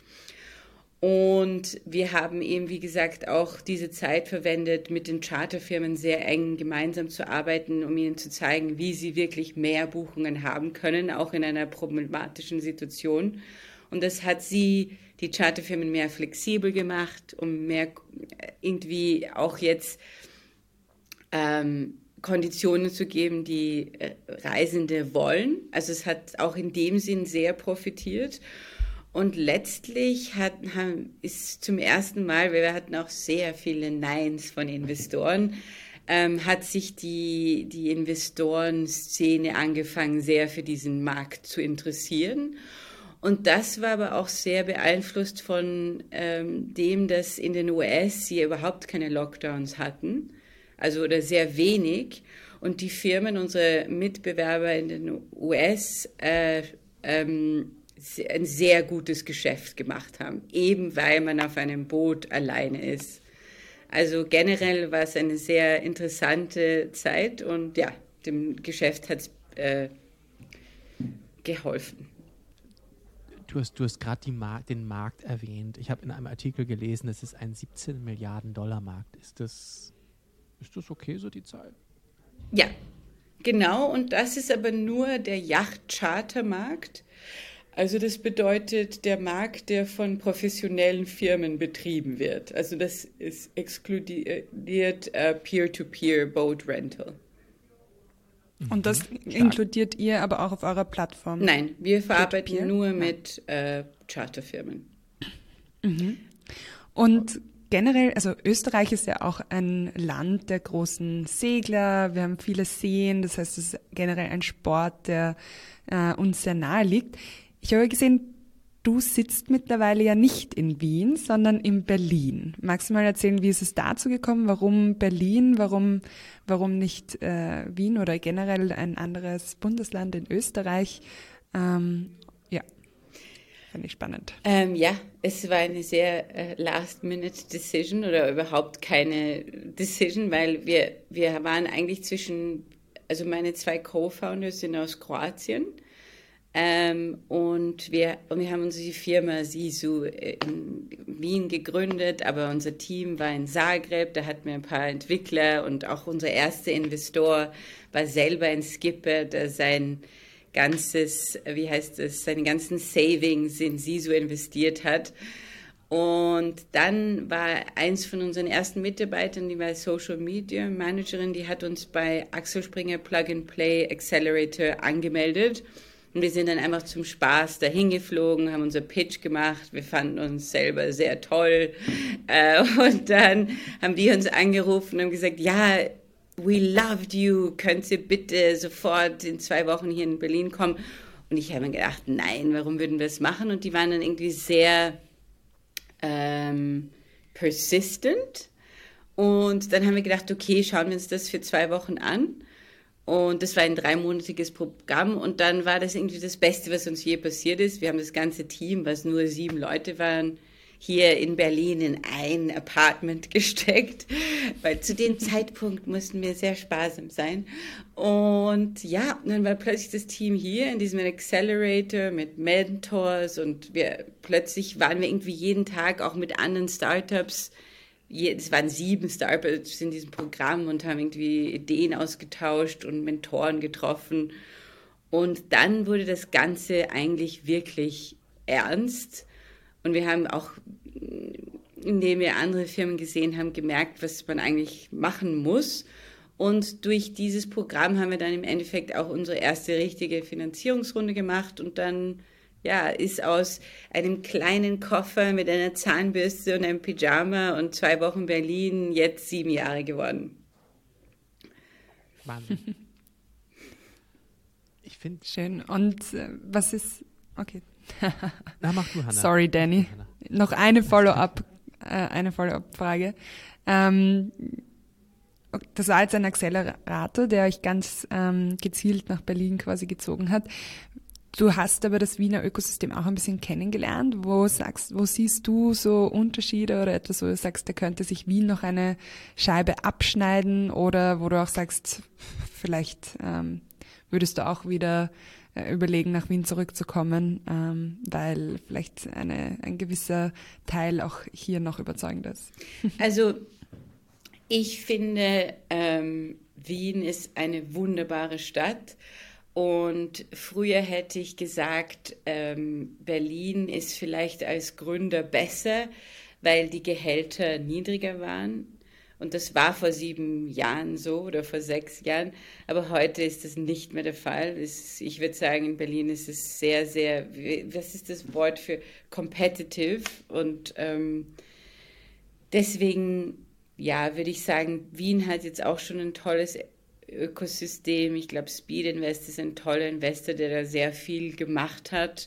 Und wir haben eben, wie gesagt, auch diese Zeit verwendet, mit den Charterfirmen sehr eng gemeinsam zu arbeiten, um ihnen zu zeigen, wie sie wirklich mehr Buchungen haben können, auch in einer problematischen Situation. Und das hat sie, die Charterfirmen, mehr flexibel gemacht, um mehr irgendwie auch jetzt ähm, Konditionen zu geben, die äh, Reisende wollen. Also es hat auch in dem Sinn sehr profitiert. Und letztlich hat, haben, ist zum ersten Mal, weil wir hatten auch sehr viele Neins von Investoren, ähm, hat sich die, die Investorenszene angefangen, sehr für diesen Markt zu interessieren. Und das war aber auch sehr beeinflusst von ähm, dem, dass in den U S sie überhaupt keine Lockdowns hatten, also oder sehr wenig. Und die Firmen, unsere Mitbewerber in den U S, äh, ähm, ein sehr gutes Geschäft gemacht haben, eben weil man auf einem Boot alleine ist. Also generell war es eine sehr interessante Zeit und ja, dem Geschäft hat es äh, geholfen. Du hast, du hast gerade Mar- den Markt erwähnt. Ich habe in einem Artikel gelesen, es ist ein siebzehn Milliarden Dollar Markt. Ist das, ist das okay, so die Zahl? Ja, genau. Und das ist aber nur der Yacht-Charter-Markt. Also das bedeutet der Markt, der von professionellen Firmen betrieben wird. Also das ist exkludiert uh, Peer-to-Peer Boat Rental. Und das inkludiert ihr aber auch auf eurer Plattform? Nein, wir verarbeiten Peer-to-Peer? nur mit äh, Charterfirmen. Mhm. Und generell, also Österreich ist ja auch ein Land der großen Segler. Wir haben viele Seen, das heißt, es ist generell ein Sport, der äh, uns sehr nahe liegt. Ich habe gesehen, du sitzt mittlerweile ja nicht in Wien, sondern in Berlin. Magst du mal erzählen, wie ist es dazu gekommen? Warum Berlin? Warum, warum nicht äh, Wien oder generell ein anderes Bundesland in Österreich? Ähm, ja, fand ich spannend. Ähm, ja, es war eine sehr äh, Last-Minute-Decision oder überhaupt keine Decision, weil wir, wir waren eigentlich zwischen, also meine zwei Co-Founders sind aus Kroatien. Ähm, und, wir, und wir haben unsere Firma Sisu in Wien gegründet, aber unser Team war in Zagreb, da hatten wir ein paar Entwickler und auch unser erster Investor war selber ein Skipper, der sein ganzes, wie heißt es, seine ganzen Savings in Sisu investiert hat. Und dann war eins von unseren ersten Mitarbeitern, die war Social Media Managerin, die hat uns bei Axel Springer Plug and Play Accelerator angemeldet. Und wir sind dann einfach zum Spaß dahin geflogen, haben unser Pitch gemacht. Wir fanden uns selber sehr toll. Äh, und dann haben die uns angerufen und haben gesagt, ja, we loved you. Könnt ihr bitte sofort in zwei Wochen hier in Berlin kommen? Und ich habe mir gedacht, nein, warum würden wir das machen? Und die waren dann irgendwie sehr ähm, persistent. Und dann haben wir gedacht, okay, schauen wir uns das für zwei Wochen an. Und das war ein dreimonatiges Programm und dann war das irgendwie das Beste, was uns je passiert ist. Wir haben das ganze Team, was nur sieben Leute waren, hier in Berlin in ein Apartment gesteckt, weil zu dem Zeitpunkt mussten wir sehr sparsam sein. Und ja, dann war plötzlich das Team hier in diesem Accelerator mit Mentors und wir plötzlich waren wir irgendwie jeden Tag auch mit anderen Startups. Es waren sieben Startups in diesem Programm und haben irgendwie Ideen ausgetauscht und Mentoren getroffen. Und dann wurde das Ganze eigentlich wirklich ernst. Und wir haben auch, indem wir andere Firmen gesehen haben, gemerkt, was man eigentlich machen muss. Und durch dieses Programm haben wir dann im Endeffekt auch unsere erste richtige Finanzierungsrunde gemacht. Und dann ja, ist aus einem kleinen Koffer mit einer Zahnbürste und einem Pyjama und zwei Wochen Berlin jetzt sieben Jahre geworden. Mann. Ich finde... Schön. Und äh, was ist... Okay. Na, mach du, Hannah. Sorry, Danny. Hannah. Noch eine Follow-up, äh, eine Follow-up-Frage. Ähm, das war jetzt ein Accelerator, der euch ganz ähm, gezielt nach Berlin quasi gezogen hat. Du hast aber das Wiener Ökosystem auch ein bisschen kennengelernt. Wo sagst, wo siehst du so Unterschiede oder etwas, wo du sagst, da könnte sich Wien noch eine Scheibe abschneiden oder wo du auch sagst, vielleicht ähm, würdest du auch wieder äh, überlegen, nach Wien zurückzukommen, ähm, weil vielleicht eine, ein gewisser Teil auch hier noch überzeugend ist? Also ich finde, ähm, Wien ist eine wunderbare Stadt. Und früher hätte ich gesagt, ähm, Berlin ist vielleicht als Gründer besser, weil die Gehälter niedriger waren. Und das war vor sieben Jahren so oder vor sechs Jahren. Aber heute ist das nicht mehr der Fall. Es, ich würde sagen, in Berlin ist es sehr, sehr, was ist das Wort für competitive? Und ähm, deswegen, ja, würde ich sagen, Wien hat jetzt auch schon ein tolles Ökosystem. Ich glaube, Speed Invest ist ein toller Investor, der da sehr viel gemacht hat.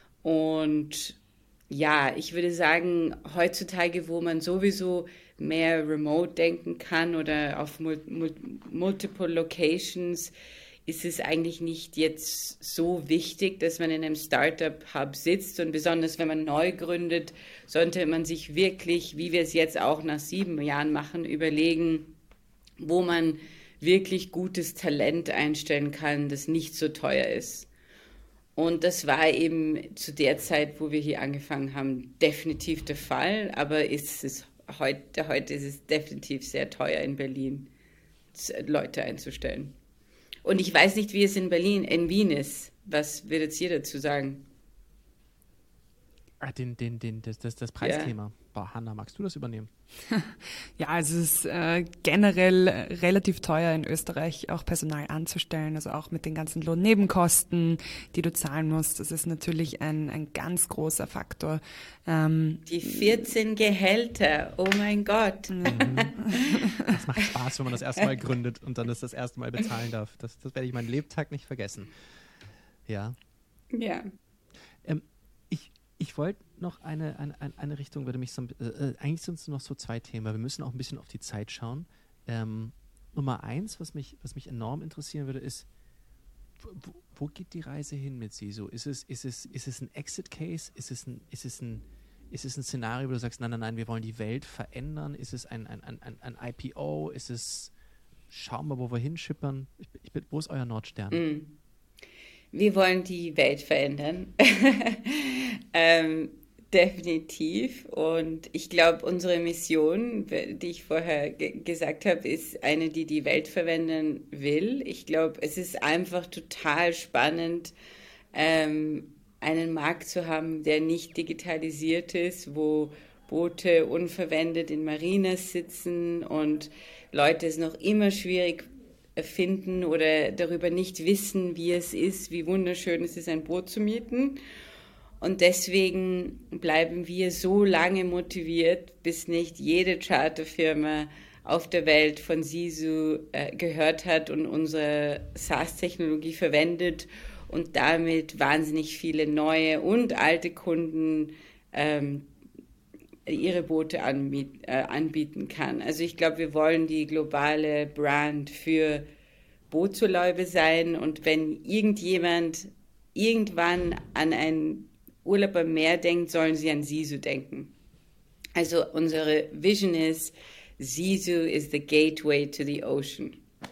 Und ja, ich würde sagen, heutzutage, wo man sowieso mehr remote denken kann oder auf mul- mul- multiple Locations, ist es eigentlich nicht jetzt so wichtig, dass man in einem Startup-Hub sitzt. Und besonders, wenn man neu gründet, sollte man sich wirklich, wie wir es jetzt auch nach sieben Jahren machen, überlegen, wo man wirklich gutes Talent einstellen kann, das nicht so teuer ist. Und das war eben zu der Zeit, wo wir hier angefangen haben, definitiv der Fall. Aber ist es heute, heute ist es definitiv sehr teuer in Berlin, Leute einzustellen. Und ich weiß nicht, wie es in Berlin, in Wien ist. Was würdet ihr dazu sagen? Ah, den, den, den, das, das, das Preisthema. Ja. Boah, Hannah, magst du das übernehmen? Ja, also es ist äh, generell relativ teuer in Österreich auch Personal anzustellen, also auch mit den ganzen Lohnnebenkosten, die du zahlen musst. Das ist natürlich ein, ein ganz großer Faktor. Ähm, die vierzehn Gehälter, oh mein Gott. Mhm. Das macht Spaß, wenn man das erste Mal gründet und dann das das erste Mal bezahlen darf. Das, das werde ich meinen Lebtag nicht vergessen. Ja. Ja. Ähm, ich Ich wollte noch eine, eine, eine Richtung, würde mich so, äh, eigentlich sind es noch so zwei Themen, weil wir müssen auch ein bisschen auf die Zeit schauen. Ähm, Nummer eins, was mich, was mich enorm interessieren würde, ist, wo, wo geht die Reise hin mit Sisu? Ist es, ist es, ist es ein Exit-Case? Ist es ein, ist es ein, ist es ein Szenario, wo du sagst, nein, nein, nein, wir wollen die Welt verändern? Ist es ein, ein, ein, ein I P O? Ist es, schauen wir, wo wir hinschippern? Ich, ich, wo ist euer Nordstern? Mm. Wir wollen die Welt verändern. ähm, definitiv. Und ich glaube, unsere Mission, die ich vorher ge- gesagt habe, ist eine, die die Welt verwenden will. Ich glaube, es ist einfach total spannend, ähm, einen Markt zu haben, der nicht digitalisiert ist, wo Boote unverwendet in Marinas sitzen und Leute es noch immer schwierig finden oder darüber nicht wissen, wie es ist, wie wunderschön es ist, ein Boot zu mieten. Und deswegen bleiben wir so lange motiviert, bis nicht jede Charterfirma auf der Welt von Sisu äh, gehört hat und unsere SaaS-Technologie verwendet und damit wahnsinnig viele neue und alte Kunden ähm, ihre Boote anbiet, äh, anbieten kann. Also ich glaube, wir wollen die globale Brand für Bootsurlaube sein und wenn irgendjemand irgendwann an einen Urlaub am Meer denkt, sollen sie an Sisu denken. Also unsere Vision ist, Sisu is the gateway to the ocean.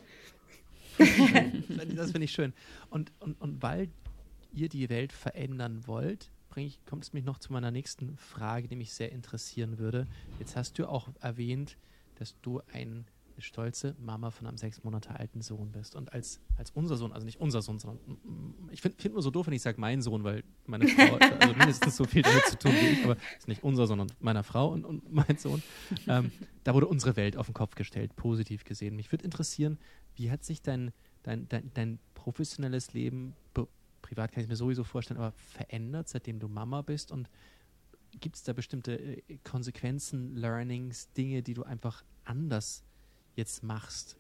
Das finde ich schön. Und, und, und weil ihr die Welt verändern wollt, bring ich, kommt es mich noch zu meiner nächsten Frage, die mich sehr interessieren würde. Jetzt hast du auch erwähnt, dass du ein stolze Mama von einem sechs Monate alten Sohn bist. Und als, als unser Sohn, also nicht unser Sohn, sondern ich finde find nur so doof, wenn ich sage mein Sohn, weil meine Frau, also mindestens so viel damit zu tun wie ich, aber es ist nicht unser, sondern meiner Frau und, und mein Sohn. Ähm, da wurde unsere Welt auf den Kopf gestellt, positiv gesehen. Mich würde interessieren, wie hat sich dein, dein, dein, dein professionelles Leben, be- privat kann ich mir sowieso vorstellen, aber verändert, seitdem du Mama bist? Und gibt es da bestimmte äh, Konsequenzen, Learnings, Dinge, die du einfach anders jetzt machst?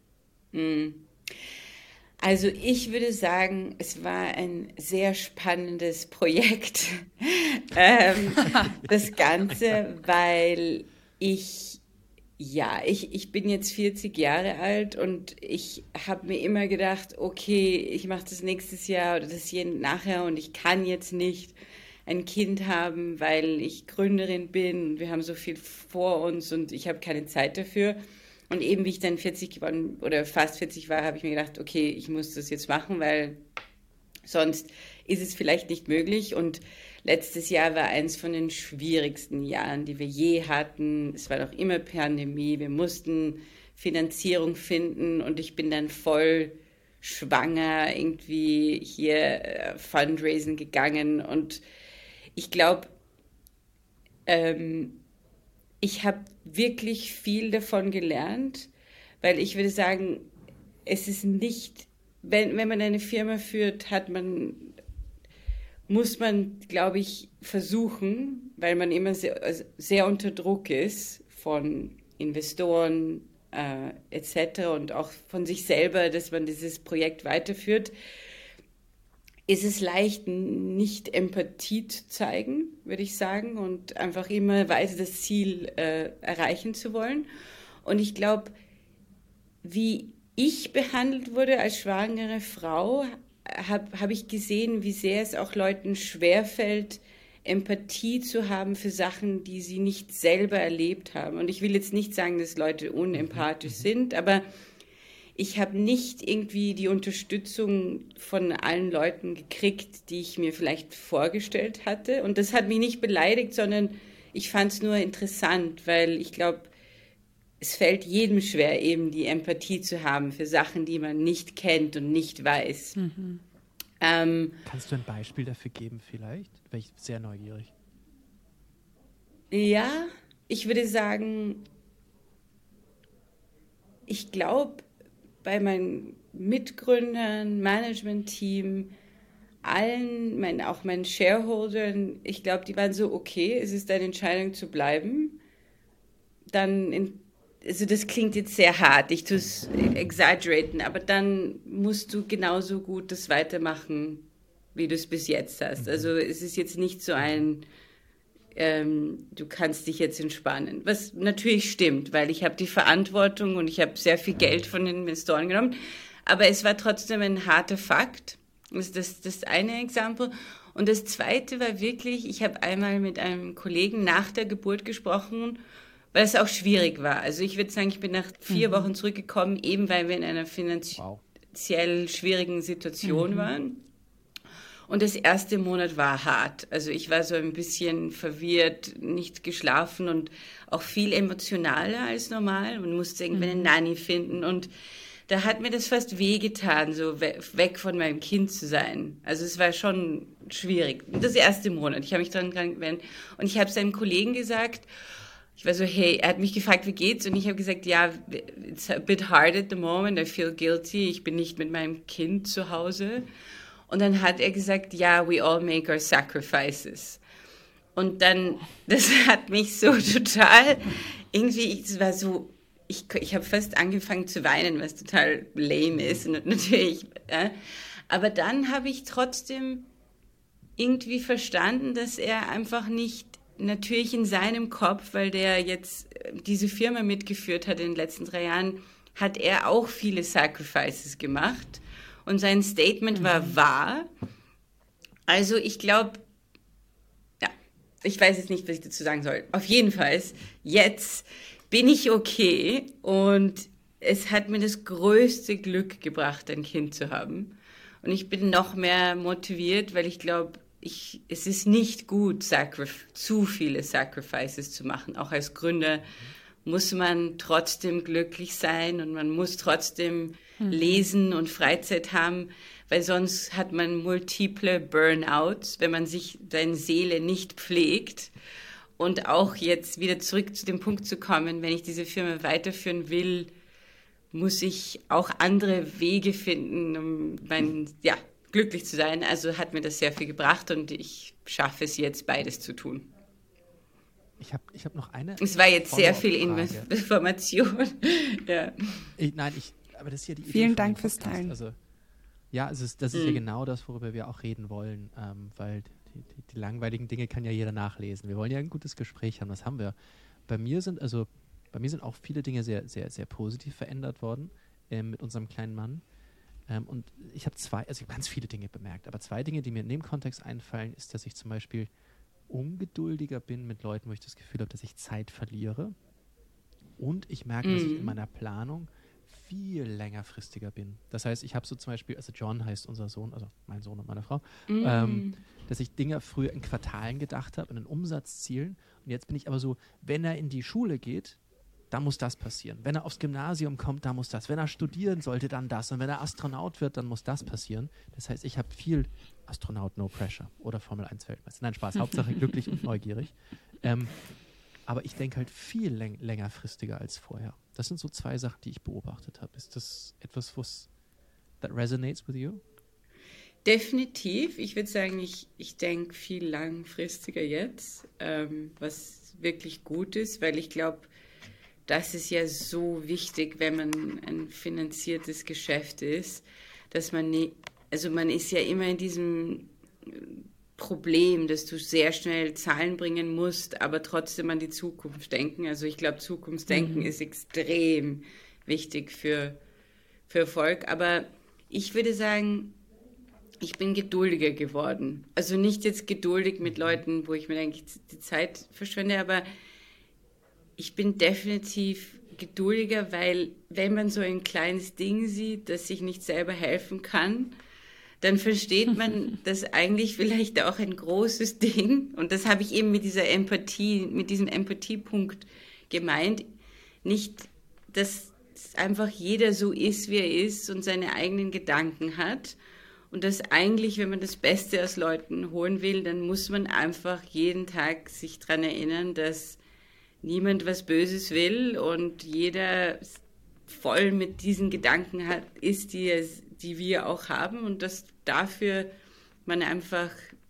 Also ich würde sagen, es war ein sehr spannendes Projekt, ähm, das Ganze, weil ich, ja, ich, ich bin jetzt vierzig Jahre alt und ich habe mir immer gedacht, okay, ich mache das nächstes Jahr oder das Jahr nachher und ich kann jetzt nicht ein Kind haben, weil ich Gründerin bin und wir haben so viel vor uns und ich habe keine Zeit dafür. Und eben, wie ich dann vierzig geworden oder fast vierzig war, habe ich mir gedacht, okay, ich muss das jetzt machen, weil sonst ist es vielleicht nicht möglich. Und letztes Jahr war eins von den schwierigsten Jahren, die wir je hatten. Es war noch immer Pandemie, wir mussten Finanzierung finden und ich bin dann voll schwanger irgendwie hier äh, Fundraisen gegangen. Und ich glaube, ähm, ich habe wirklich viel davon gelernt, weil ich würde sagen, es ist nicht, wenn, wenn man eine Firma führt, hat man, muss man, glaube ich, versuchen, weil man immer sehr, sehr unter Druck ist von Investoren äh, et cetera und auch von sich selber, dass man dieses Projekt weiterführt, ist es leicht, nicht Empathie zu zeigen, würde ich sagen, und einfach immer weiter das Ziel äh, erreichen zu wollen. Und ich glaube, wie ich behandelt wurde als schwangere Frau, habe hab ich gesehen, wie sehr es auch Leuten schwerfällt, Empathie zu haben für Sachen, die sie nicht selber erlebt haben. Und ich will jetzt nicht sagen, dass Leute unempathisch sind, aber ich habe nicht irgendwie die Unterstützung von allen Leuten gekriegt, die ich mir vielleicht vorgestellt hatte. Und das hat mich nicht beleidigt, sondern ich fand es nur interessant, weil ich glaube, es fällt jedem schwer, eben die Empathie zu haben für Sachen, die man nicht kennt und nicht weiß. Mhm. Ähm, Kannst du ein Beispiel dafür geben vielleicht? Wäre ich sehr neugierig. ja, ich würde sagen, ich glaube, bei meinen Mitgründern, Management-Team, allen, mein, auch meinen Shareholdern, ich glaube, die waren so, okay, es ist deine Entscheidung zu bleiben. Dann, in, also das klingt jetzt sehr hart, ich tue es exaggeraten, aber dann musst du genauso gut das weitermachen, wie du es bis jetzt hast. Also es ist jetzt nicht so ein, ähm, du kannst dich jetzt entspannen. Was natürlich stimmt, weil ich habe die Verantwortung und ich habe sehr viel Geld von den Investoren genommen. Aber es war trotzdem ein harter Fakt. Das ist das, das eine Exempel. Und das zweite war wirklich, ich habe einmal mit einem Kollegen nach der Geburt gesprochen, weil es auch schwierig war. Also ich würde sagen, ich bin nach vier mhm. Wochen zurückgekommen, eben weil wir in einer finanziell wow. schwierigen Situation mhm. waren. Und das erste Monat war hart. Also ich war so ein bisschen verwirrt, nicht geschlafen und auch viel emotionaler als normal und musste irgendwie eine Nanny finden. Und da hat mir das fast wehgetan, so weg von meinem Kind zu sein. Also es war schon schwierig. Das erste Monat, ich habe mich daran gewöhnt. Und ich habe seinem Kollegen gesagt, ich war so, hey, er hat mich gefragt, wie geht's? Und ich habe gesagt, ja, it's a bit hard at the moment, I feel guilty. Ich bin nicht mit meinem Kind zu Hause. Und dann hat er gesagt, ja, we all make our sacrifices. Und dann, das hat mich so total, irgendwie, es war so, ich, ich habe fast angefangen zu weinen, was total lame ist. Und natürlich, äh, aber dann habe ich trotzdem irgendwie verstanden, dass er einfach nicht, natürlich in seinem Kopf, weil der jetzt diese Firma mitgeführt hat in den letzten drei Jahren, hat er auch viele Sacrifices gemacht. Und sein Statement war wahr. Also ich glaube, ja, ich weiß jetzt nicht, was ich dazu sagen soll. Auf jeden Fall, jetzt bin ich okay und es hat mir das größte Glück gebracht, ein Kind zu haben. Und ich bin noch mehr motiviert, weil ich glaube, ich, es ist nicht gut, sacrif- zu viele Sacrifices zu machen. Auch als Gründer muss man trotzdem glücklich sein und man muss trotzdem mhm. lesen und Freizeit haben, weil sonst hat man multiple Burnouts, wenn man sich seine Seele nicht pflegt. Und auch jetzt wieder zurück zu dem Punkt zu kommen, wenn ich diese Firma weiterführen will, muss ich auch andere Wege finden, um mein, ja, glücklich zu sein. Also hat mir das sehr viel gebracht und ich schaffe es jetzt, beides zu tun. Ich habe ich hab noch eine. Es war jetzt sehr viel Information. ja. ich, nein, ich, aber das ist ja die Idee. Vielen Dank fürs Teilen. Also, ja, es ist, das ist mhm. ja genau das, worüber wir auch reden wollen, ähm, weil die, die, die langweiligen Dinge kann ja jeder nachlesen. Wir wollen ja ein gutes Gespräch haben. Das haben wir. Bei mir sind also Bei mir sind auch viele Dinge sehr, sehr, sehr positiv verändert worden äh, mit unserem kleinen Mann. Ähm, und ich habe zwei, also ich habe ganz viele Dinge bemerkt, aber zwei Dinge, die mir in dem Kontext einfallen, ist, dass ich zum Beispiel ungeduldiger bin mit Leuten, wo ich das Gefühl habe, dass ich Zeit verliere. Und ich merke, mhm. dass ich in meiner Planung viel längerfristiger bin. Das heißt, ich habe so zum Beispiel, also John heißt unser Sohn, also mein Sohn und meine Frau, mhm. ähm, dass ich Dinge früher in Quartalen gedacht habe, in den Umsatzzielen. Und jetzt bin ich aber so, wenn er in die Schule geht, da muss das passieren. Wenn er aufs Gymnasium kommt, da muss das. Wenn er studieren sollte, dann das. Und wenn er Astronaut wird, dann muss das passieren. Das heißt, ich habe viel Astronaut, no pressure oder Formel eins Weltmeister. Nein, Spaß. Hauptsache glücklich und neugierig. Ähm, aber ich denke halt viel läng- längerfristiger als vorher. Das sind so zwei Sachen, die ich beobachtet habe. Ist das etwas, was that resonates with you? Definitiv. Ich würde sagen, ich, ich denke viel langfristiger jetzt, ähm, was wirklich gut ist, weil ich glaube, das ist ja so wichtig, wenn man ein finanziertes Geschäft ist, dass man nie, also man ist ja immer in diesem Problem, dass du sehr schnell Zahlen bringen musst, aber trotzdem an die Zukunft denken. Also ich glaube, Zukunftsdenken mhm. ist extrem wichtig für, für Erfolg. Aber ich würde sagen, ich bin geduldiger geworden. Also nicht jetzt geduldig mit Leuten, wo ich mir denke, die Zeit verschwende, aber ich bin definitiv geduldiger, weil wenn man so ein kleines Ding sieht, das sich nicht selber helfen kann, dann versteht man das eigentlich vielleicht auch ein großes Ding. Und das habe ich eben mit dieser Empathie, mit diesem Empathiepunkt gemeint. Nicht, dass einfach jeder so ist, wie er ist und seine eigenen Gedanken hat. Und dass eigentlich, wenn man das Beste aus Leuten holen will, dann muss man einfach jeden Tag sich daran erinnern, dass niemand was Böses will und jeder voll mit diesen Gedanken hat, ist, die, die wir auch haben und dass dafür man einfach,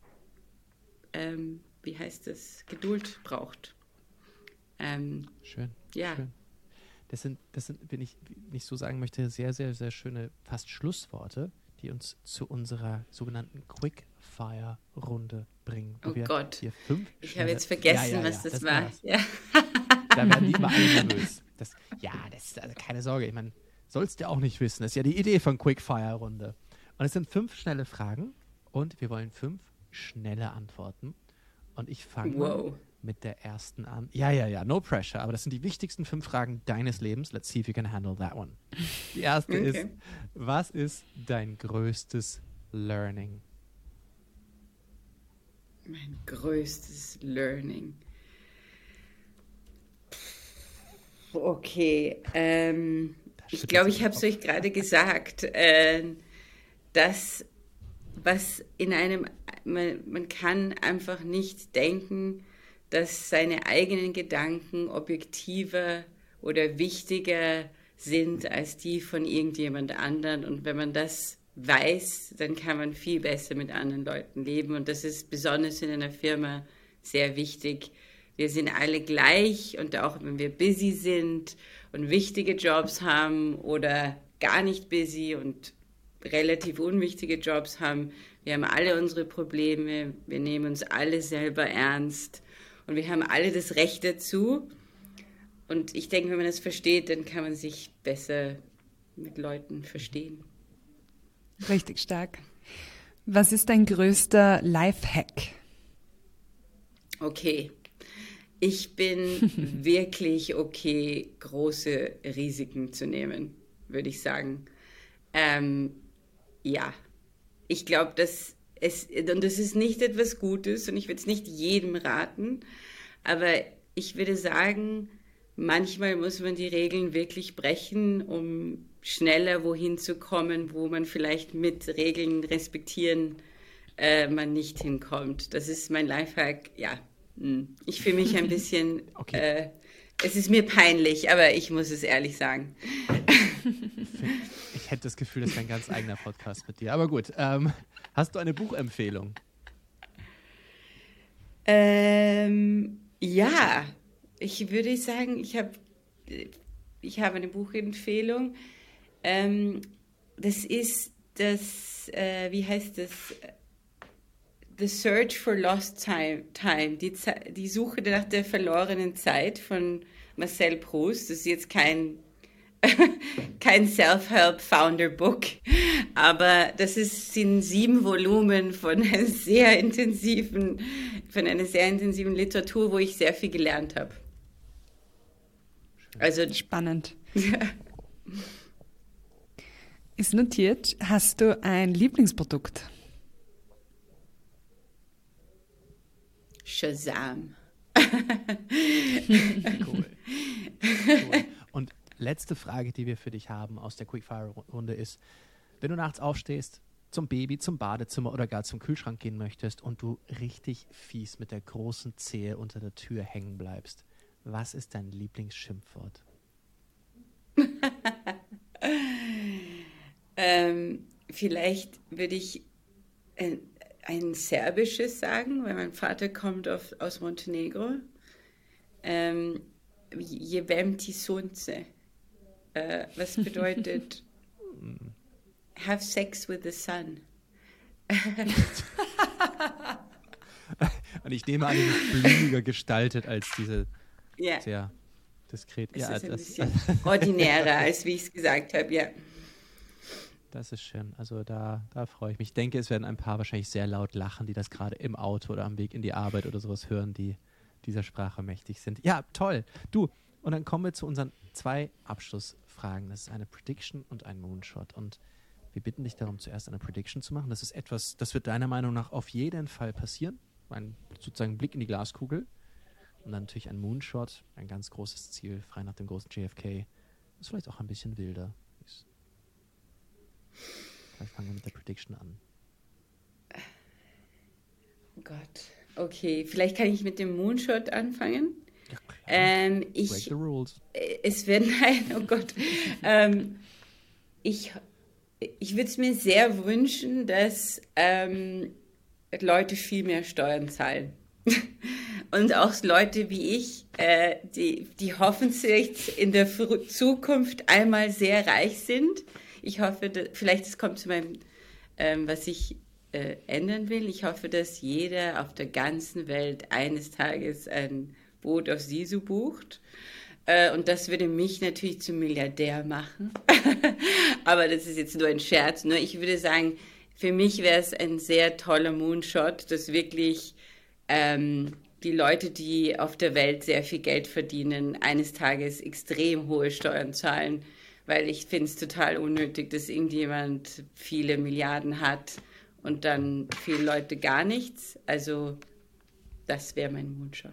ähm, wie heißt das, Geduld braucht. Ähm, schön, ja. schön. Das sind, das sind, wenn ich nicht so sagen möchte, sehr, sehr, sehr schöne fast Schlussworte, die uns zu unserer sogenannten Quickfire-Runde bringen. Oh Gott, fünf ich habe jetzt vergessen, ja, ja, ja, was das, das war. Ja. Da werden die immer alle nervös. Das, ja, das ist also keine Sorge. Ich meine, sollst du auch nicht wissen. Das ist ja die Idee von Quickfire-Runde. Und es sind fünf schnelle Fragen und wir wollen fünf schnelle Antworten. Und ich fange wow. mit der ersten an. Ja, ja, ja, no pressure. Aber das sind die wichtigsten fünf Fragen deines Lebens. Let's see if you can handle that one. Die erste okay. ist, was ist dein größtes Learning? Mein größtes Learning. Okay, ähm, ich glaube, ich habe es euch gerade gesagt, äh, dass was in einem, man, man kann einfach nicht denken, dass seine eigenen Gedanken objektiver oder wichtiger sind als die von irgendjemand anderen. Und wenn man das weiß, dann kann man viel besser mit anderen Leuten leben. Und das ist besonders in einer Firma sehr wichtig. Wir sind alle gleich und auch wenn wir busy sind und wichtige Jobs haben oder gar nicht busy und relativ unwichtige Jobs haben, wir haben alle unsere Probleme, wir nehmen uns alle selber ernst und wir haben alle das Recht dazu. Und ich denke, wenn man das versteht, dann kann man sich besser mit Leuten verstehen. Richtig stark. Was ist dein größter Lifehack? Okay. Ich bin wirklich okay, große Risiken zu nehmen, würde ich sagen. Ähm, ja, ich glaube, dass es, und das ist nicht etwas Gutes und ich würde es nicht jedem raten, aber ich würde sagen, manchmal muss man die Regeln wirklich brechen, um schneller wohin zu kommen, wo man vielleicht mit Regeln respektieren äh, man nicht hinkommt. Das ist mein Lifehack, ja. Ich fühle mich ein bisschen, okay. äh, es ist mir peinlich, aber ich muss es ehrlich sagen. Ich hätte das Gefühl, das wäre ein ganz eigener Podcast mit dir. Aber gut, ähm, hast du eine Buchempfehlung? Ähm, ja, ich würde sagen, ich habe ich hab eine Buchempfehlung. Ähm, das ist das, äh, wie heißt das? The Search for Lost Time, time die, die Suche nach der verlorenen Zeit von Marcel Proust. Das ist jetzt kein, kein Self-Help-Founder-Book, aber das ist, sind sieben Volumen von einer sehr intensiven, von einer sehr intensiven Literatur, wo ich sehr viel gelernt habe. Also spannend. Ist notiert. Hast du ein Lieblingsprodukt? Shazam. Cool. Cool. Und letzte Frage, die wir für dich haben aus der Quickfire-Runde ist, wenn du nachts aufstehst, zum Baby, zum Badezimmer oder gar zum Kühlschrank gehen möchtest und du richtig fies mit der großen Zehe unter der Tür hängen bleibst, was ist dein Lieblingsschimpfwort? ähm, vielleicht würde ich äh, ein serbisches sagen, weil mein Vater kommt auf, aus Montenegro. Ähm, Jebem ti sunce. Äh, was bedeutet have sex with the sun. Und ich nehme an, es ist blumiger gestaltet als diese yeah. sehr diskret. Es ja, ist ein das, bisschen ordinärer, als wie ich es gesagt habe, ja. Das ist schön. Also da, da freue ich mich. Ich denke, es werden ein paar wahrscheinlich sehr laut lachen, die das gerade im Auto oder am Weg in die Arbeit oder sowas hören, die dieser Sprache mächtig sind. Ja, toll. Du, und dann kommen wir zu unseren zwei Abschlussfragen. Das ist eine Prediction und ein Moonshot. Und wir bitten dich darum, zuerst eine Prediction zu machen. Das ist etwas, das wird deiner Meinung nach auf jeden Fall passieren. Ein sozusagen Blick in die Glaskugel. Und dann natürlich ein Moonshot, ein ganz großes Ziel, frei nach dem großen J F K. Ist vielleicht auch ein bisschen wilder. Vielleicht fangen wir mit der Prediction an. Oh Gott. Okay, vielleicht kann ich mit dem Moonshot anfangen. Ja, klar. Ähm, ich, Break the rules. Es wird, nein, oh Gott. ähm, ich ich würde es mir sehr wünschen, dass ähm, Leute viel mehr Steuern zahlen. Und auch Leute wie ich, äh, die, die hoffentlich in der Zukunft einmal sehr reich sind. Ich hoffe, dass, vielleicht es kommt zu meinem, ähm, was ich äh, ändern will. Ich hoffe, dass jeder auf der ganzen Welt eines Tages ein Boot auf Sisu bucht. Äh, und das würde mich natürlich zum Milliardär machen. Aber das ist jetzt nur ein Scherz. Ne? Ich würde sagen, für mich wäre es ein sehr toller Moonshot, dass wirklich ähm, die Leute, die auf der Welt sehr viel Geld verdienen, eines Tages extrem hohe Steuern zahlen. Weil ich finde es total unnötig, dass irgendjemand viele Milliarden hat und dann viele Leute gar nichts. Also das wäre mein Moonshot.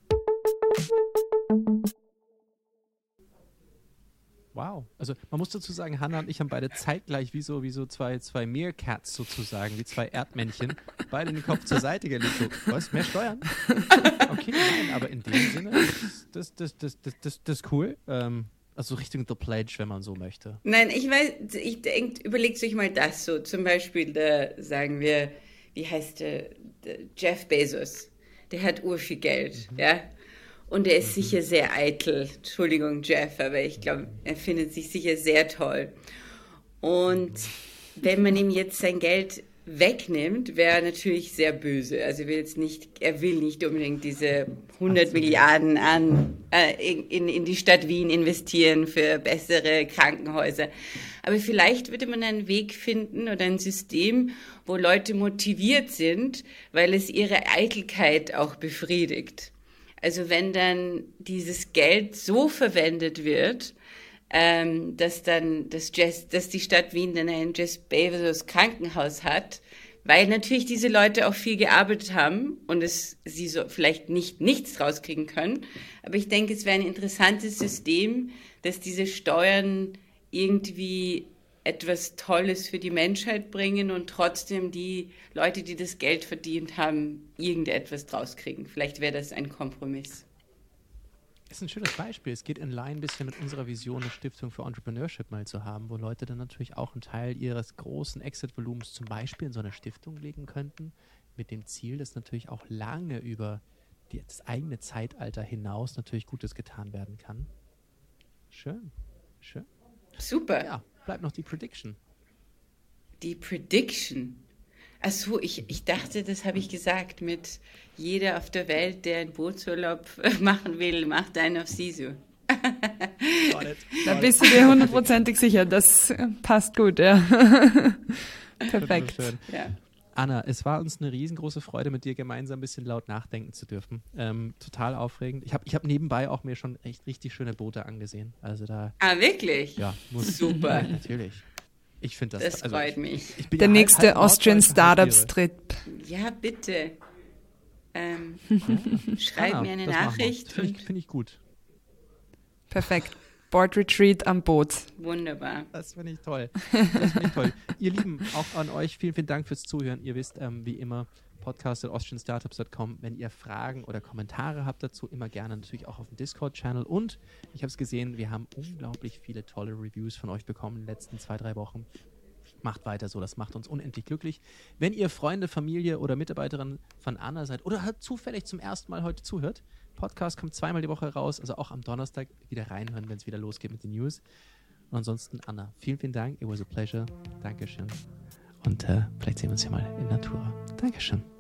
Wow. Also man muss dazu sagen, Hannah und ich haben beide zeitgleich wie so, wie so zwei, zwei Meerkats sozusagen, wie zwei Erdmännchen, beide den Kopf zur Seite gelegt. So, was? Mehr Steuern? Okay, nein, aber in dem Sinne, das, das, das, das, das, das ist cool. Ähm, Also Richtung The Pledge, wenn man so möchte. Nein, ich weiß, ich denke, überlegt euch mal das so. Zum Beispiel, der, sagen wir, wie heißt der, der Jeff Bezos. Der hat urviel Geld, mhm. ja. Und er ist mhm. sicher sehr eitel. Entschuldigung, Jeff, aber ich glaube, er findet sich sicher sehr toll. Und mhm. wenn man ihm jetzt sein Geld wegnimmt, wäre natürlich sehr böse. Also will jetzt nicht, er will nicht unbedingt diese hundert Milliarden an, äh, in, in die Stadt Wien investieren für bessere Krankenhäuser. Aber vielleicht würde man einen Weg finden oder ein System, wo Leute motiviert sind, weil es ihre Eitelkeit auch befriedigt. Also wenn dann dieses Geld so verwendet wird, ähm, dass dann das Jeff, dass die Stadt Wien dann ein Jeff Bezos Krankenhaus hat, weil natürlich diese Leute auch viel gearbeitet haben und es sie so vielleicht nicht nichts rauskriegen können. Aber ich denke, es wäre ein interessantes System, dass diese Steuern irgendwie etwas Tolles für die Menschheit bringen und trotzdem die Leute, die das Geld verdient haben, irgendetwas draus kriegen. Vielleicht wäre das ein Kompromiss. Das ist ein schönes Beispiel. Es geht in Line ein bisschen mit unserer Vision, eine Stiftung für Entrepreneurship mal zu haben, wo Leute dann natürlich auch einen Teil ihres großen Exit-Volumens zum Beispiel in so eine Stiftung legen könnten, mit dem Ziel, dass natürlich auch lange über die, das eigene Zeitalter hinaus natürlich Gutes getan werden kann. Schön, schön. Super. Ja, bleibt noch die Prediction. Die Prediction? Ach so, ich, ich dachte, das habe ich gesagt, mit jeder auf der Welt, der einen Bootsurlaub machen will, macht einen auf Sisu. Da bist du dir hundertprozentig sicher, das passt gut, ja. Perfekt. Ja. Anna, es war uns eine riesengroße Freude, mit dir gemeinsam ein bisschen laut nachdenken zu dürfen. Ähm, total aufregend. Ich habe ich hab nebenbei auch mir schon echt richtig schöne Boote angesehen. Also da. Ah, wirklich? Ja, muss Super. Ja, natürlich. Ich finde das. Das also, freut ich, mich. Ich bin Der ja nächste halb, halb Austrian Norddeutscher, halb Startups Trip. Ja, bitte. Ähm, schreib Anna, mir eine das machen wir. Nachricht. Finde ich, find ich gut. Perfekt. Board Retreat am Boot. Wunderbar. Das finde ich toll. Das finde ich toll. Ihr Lieben, auch an euch vielen, vielen Dank fürs Zuhören. Ihr wisst, ähm, wie immer, podcast at austrian startups dot com. Wenn ihr Fragen oder Kommentare habt dazu, immer gerne natürlich auch auf dem Discord-Channel. Und ich habe es gesehen, wir haben unglaublich viele tolle Reviews von euch bekommen in den letzten zwei, drei Wochen. Macht weiter so, das macht uns unendlich glücklich. Wenn ihr Freunde, Familie oder Mitarbeiterin von Anna seid oder halt zufällig zum ersten Mal heute zuhört, Podcast kommt zweimal die Woche raus, also auch am Donnerstag wieder reinhören, wenn es wieder losgeht mit den News. Und ansonsten, Anna, vielen, vielen Dank. It was a pleasure. Dankeschön. Und äh, vielleicht sehen wir uns ja mal in Natura. Dankeschön.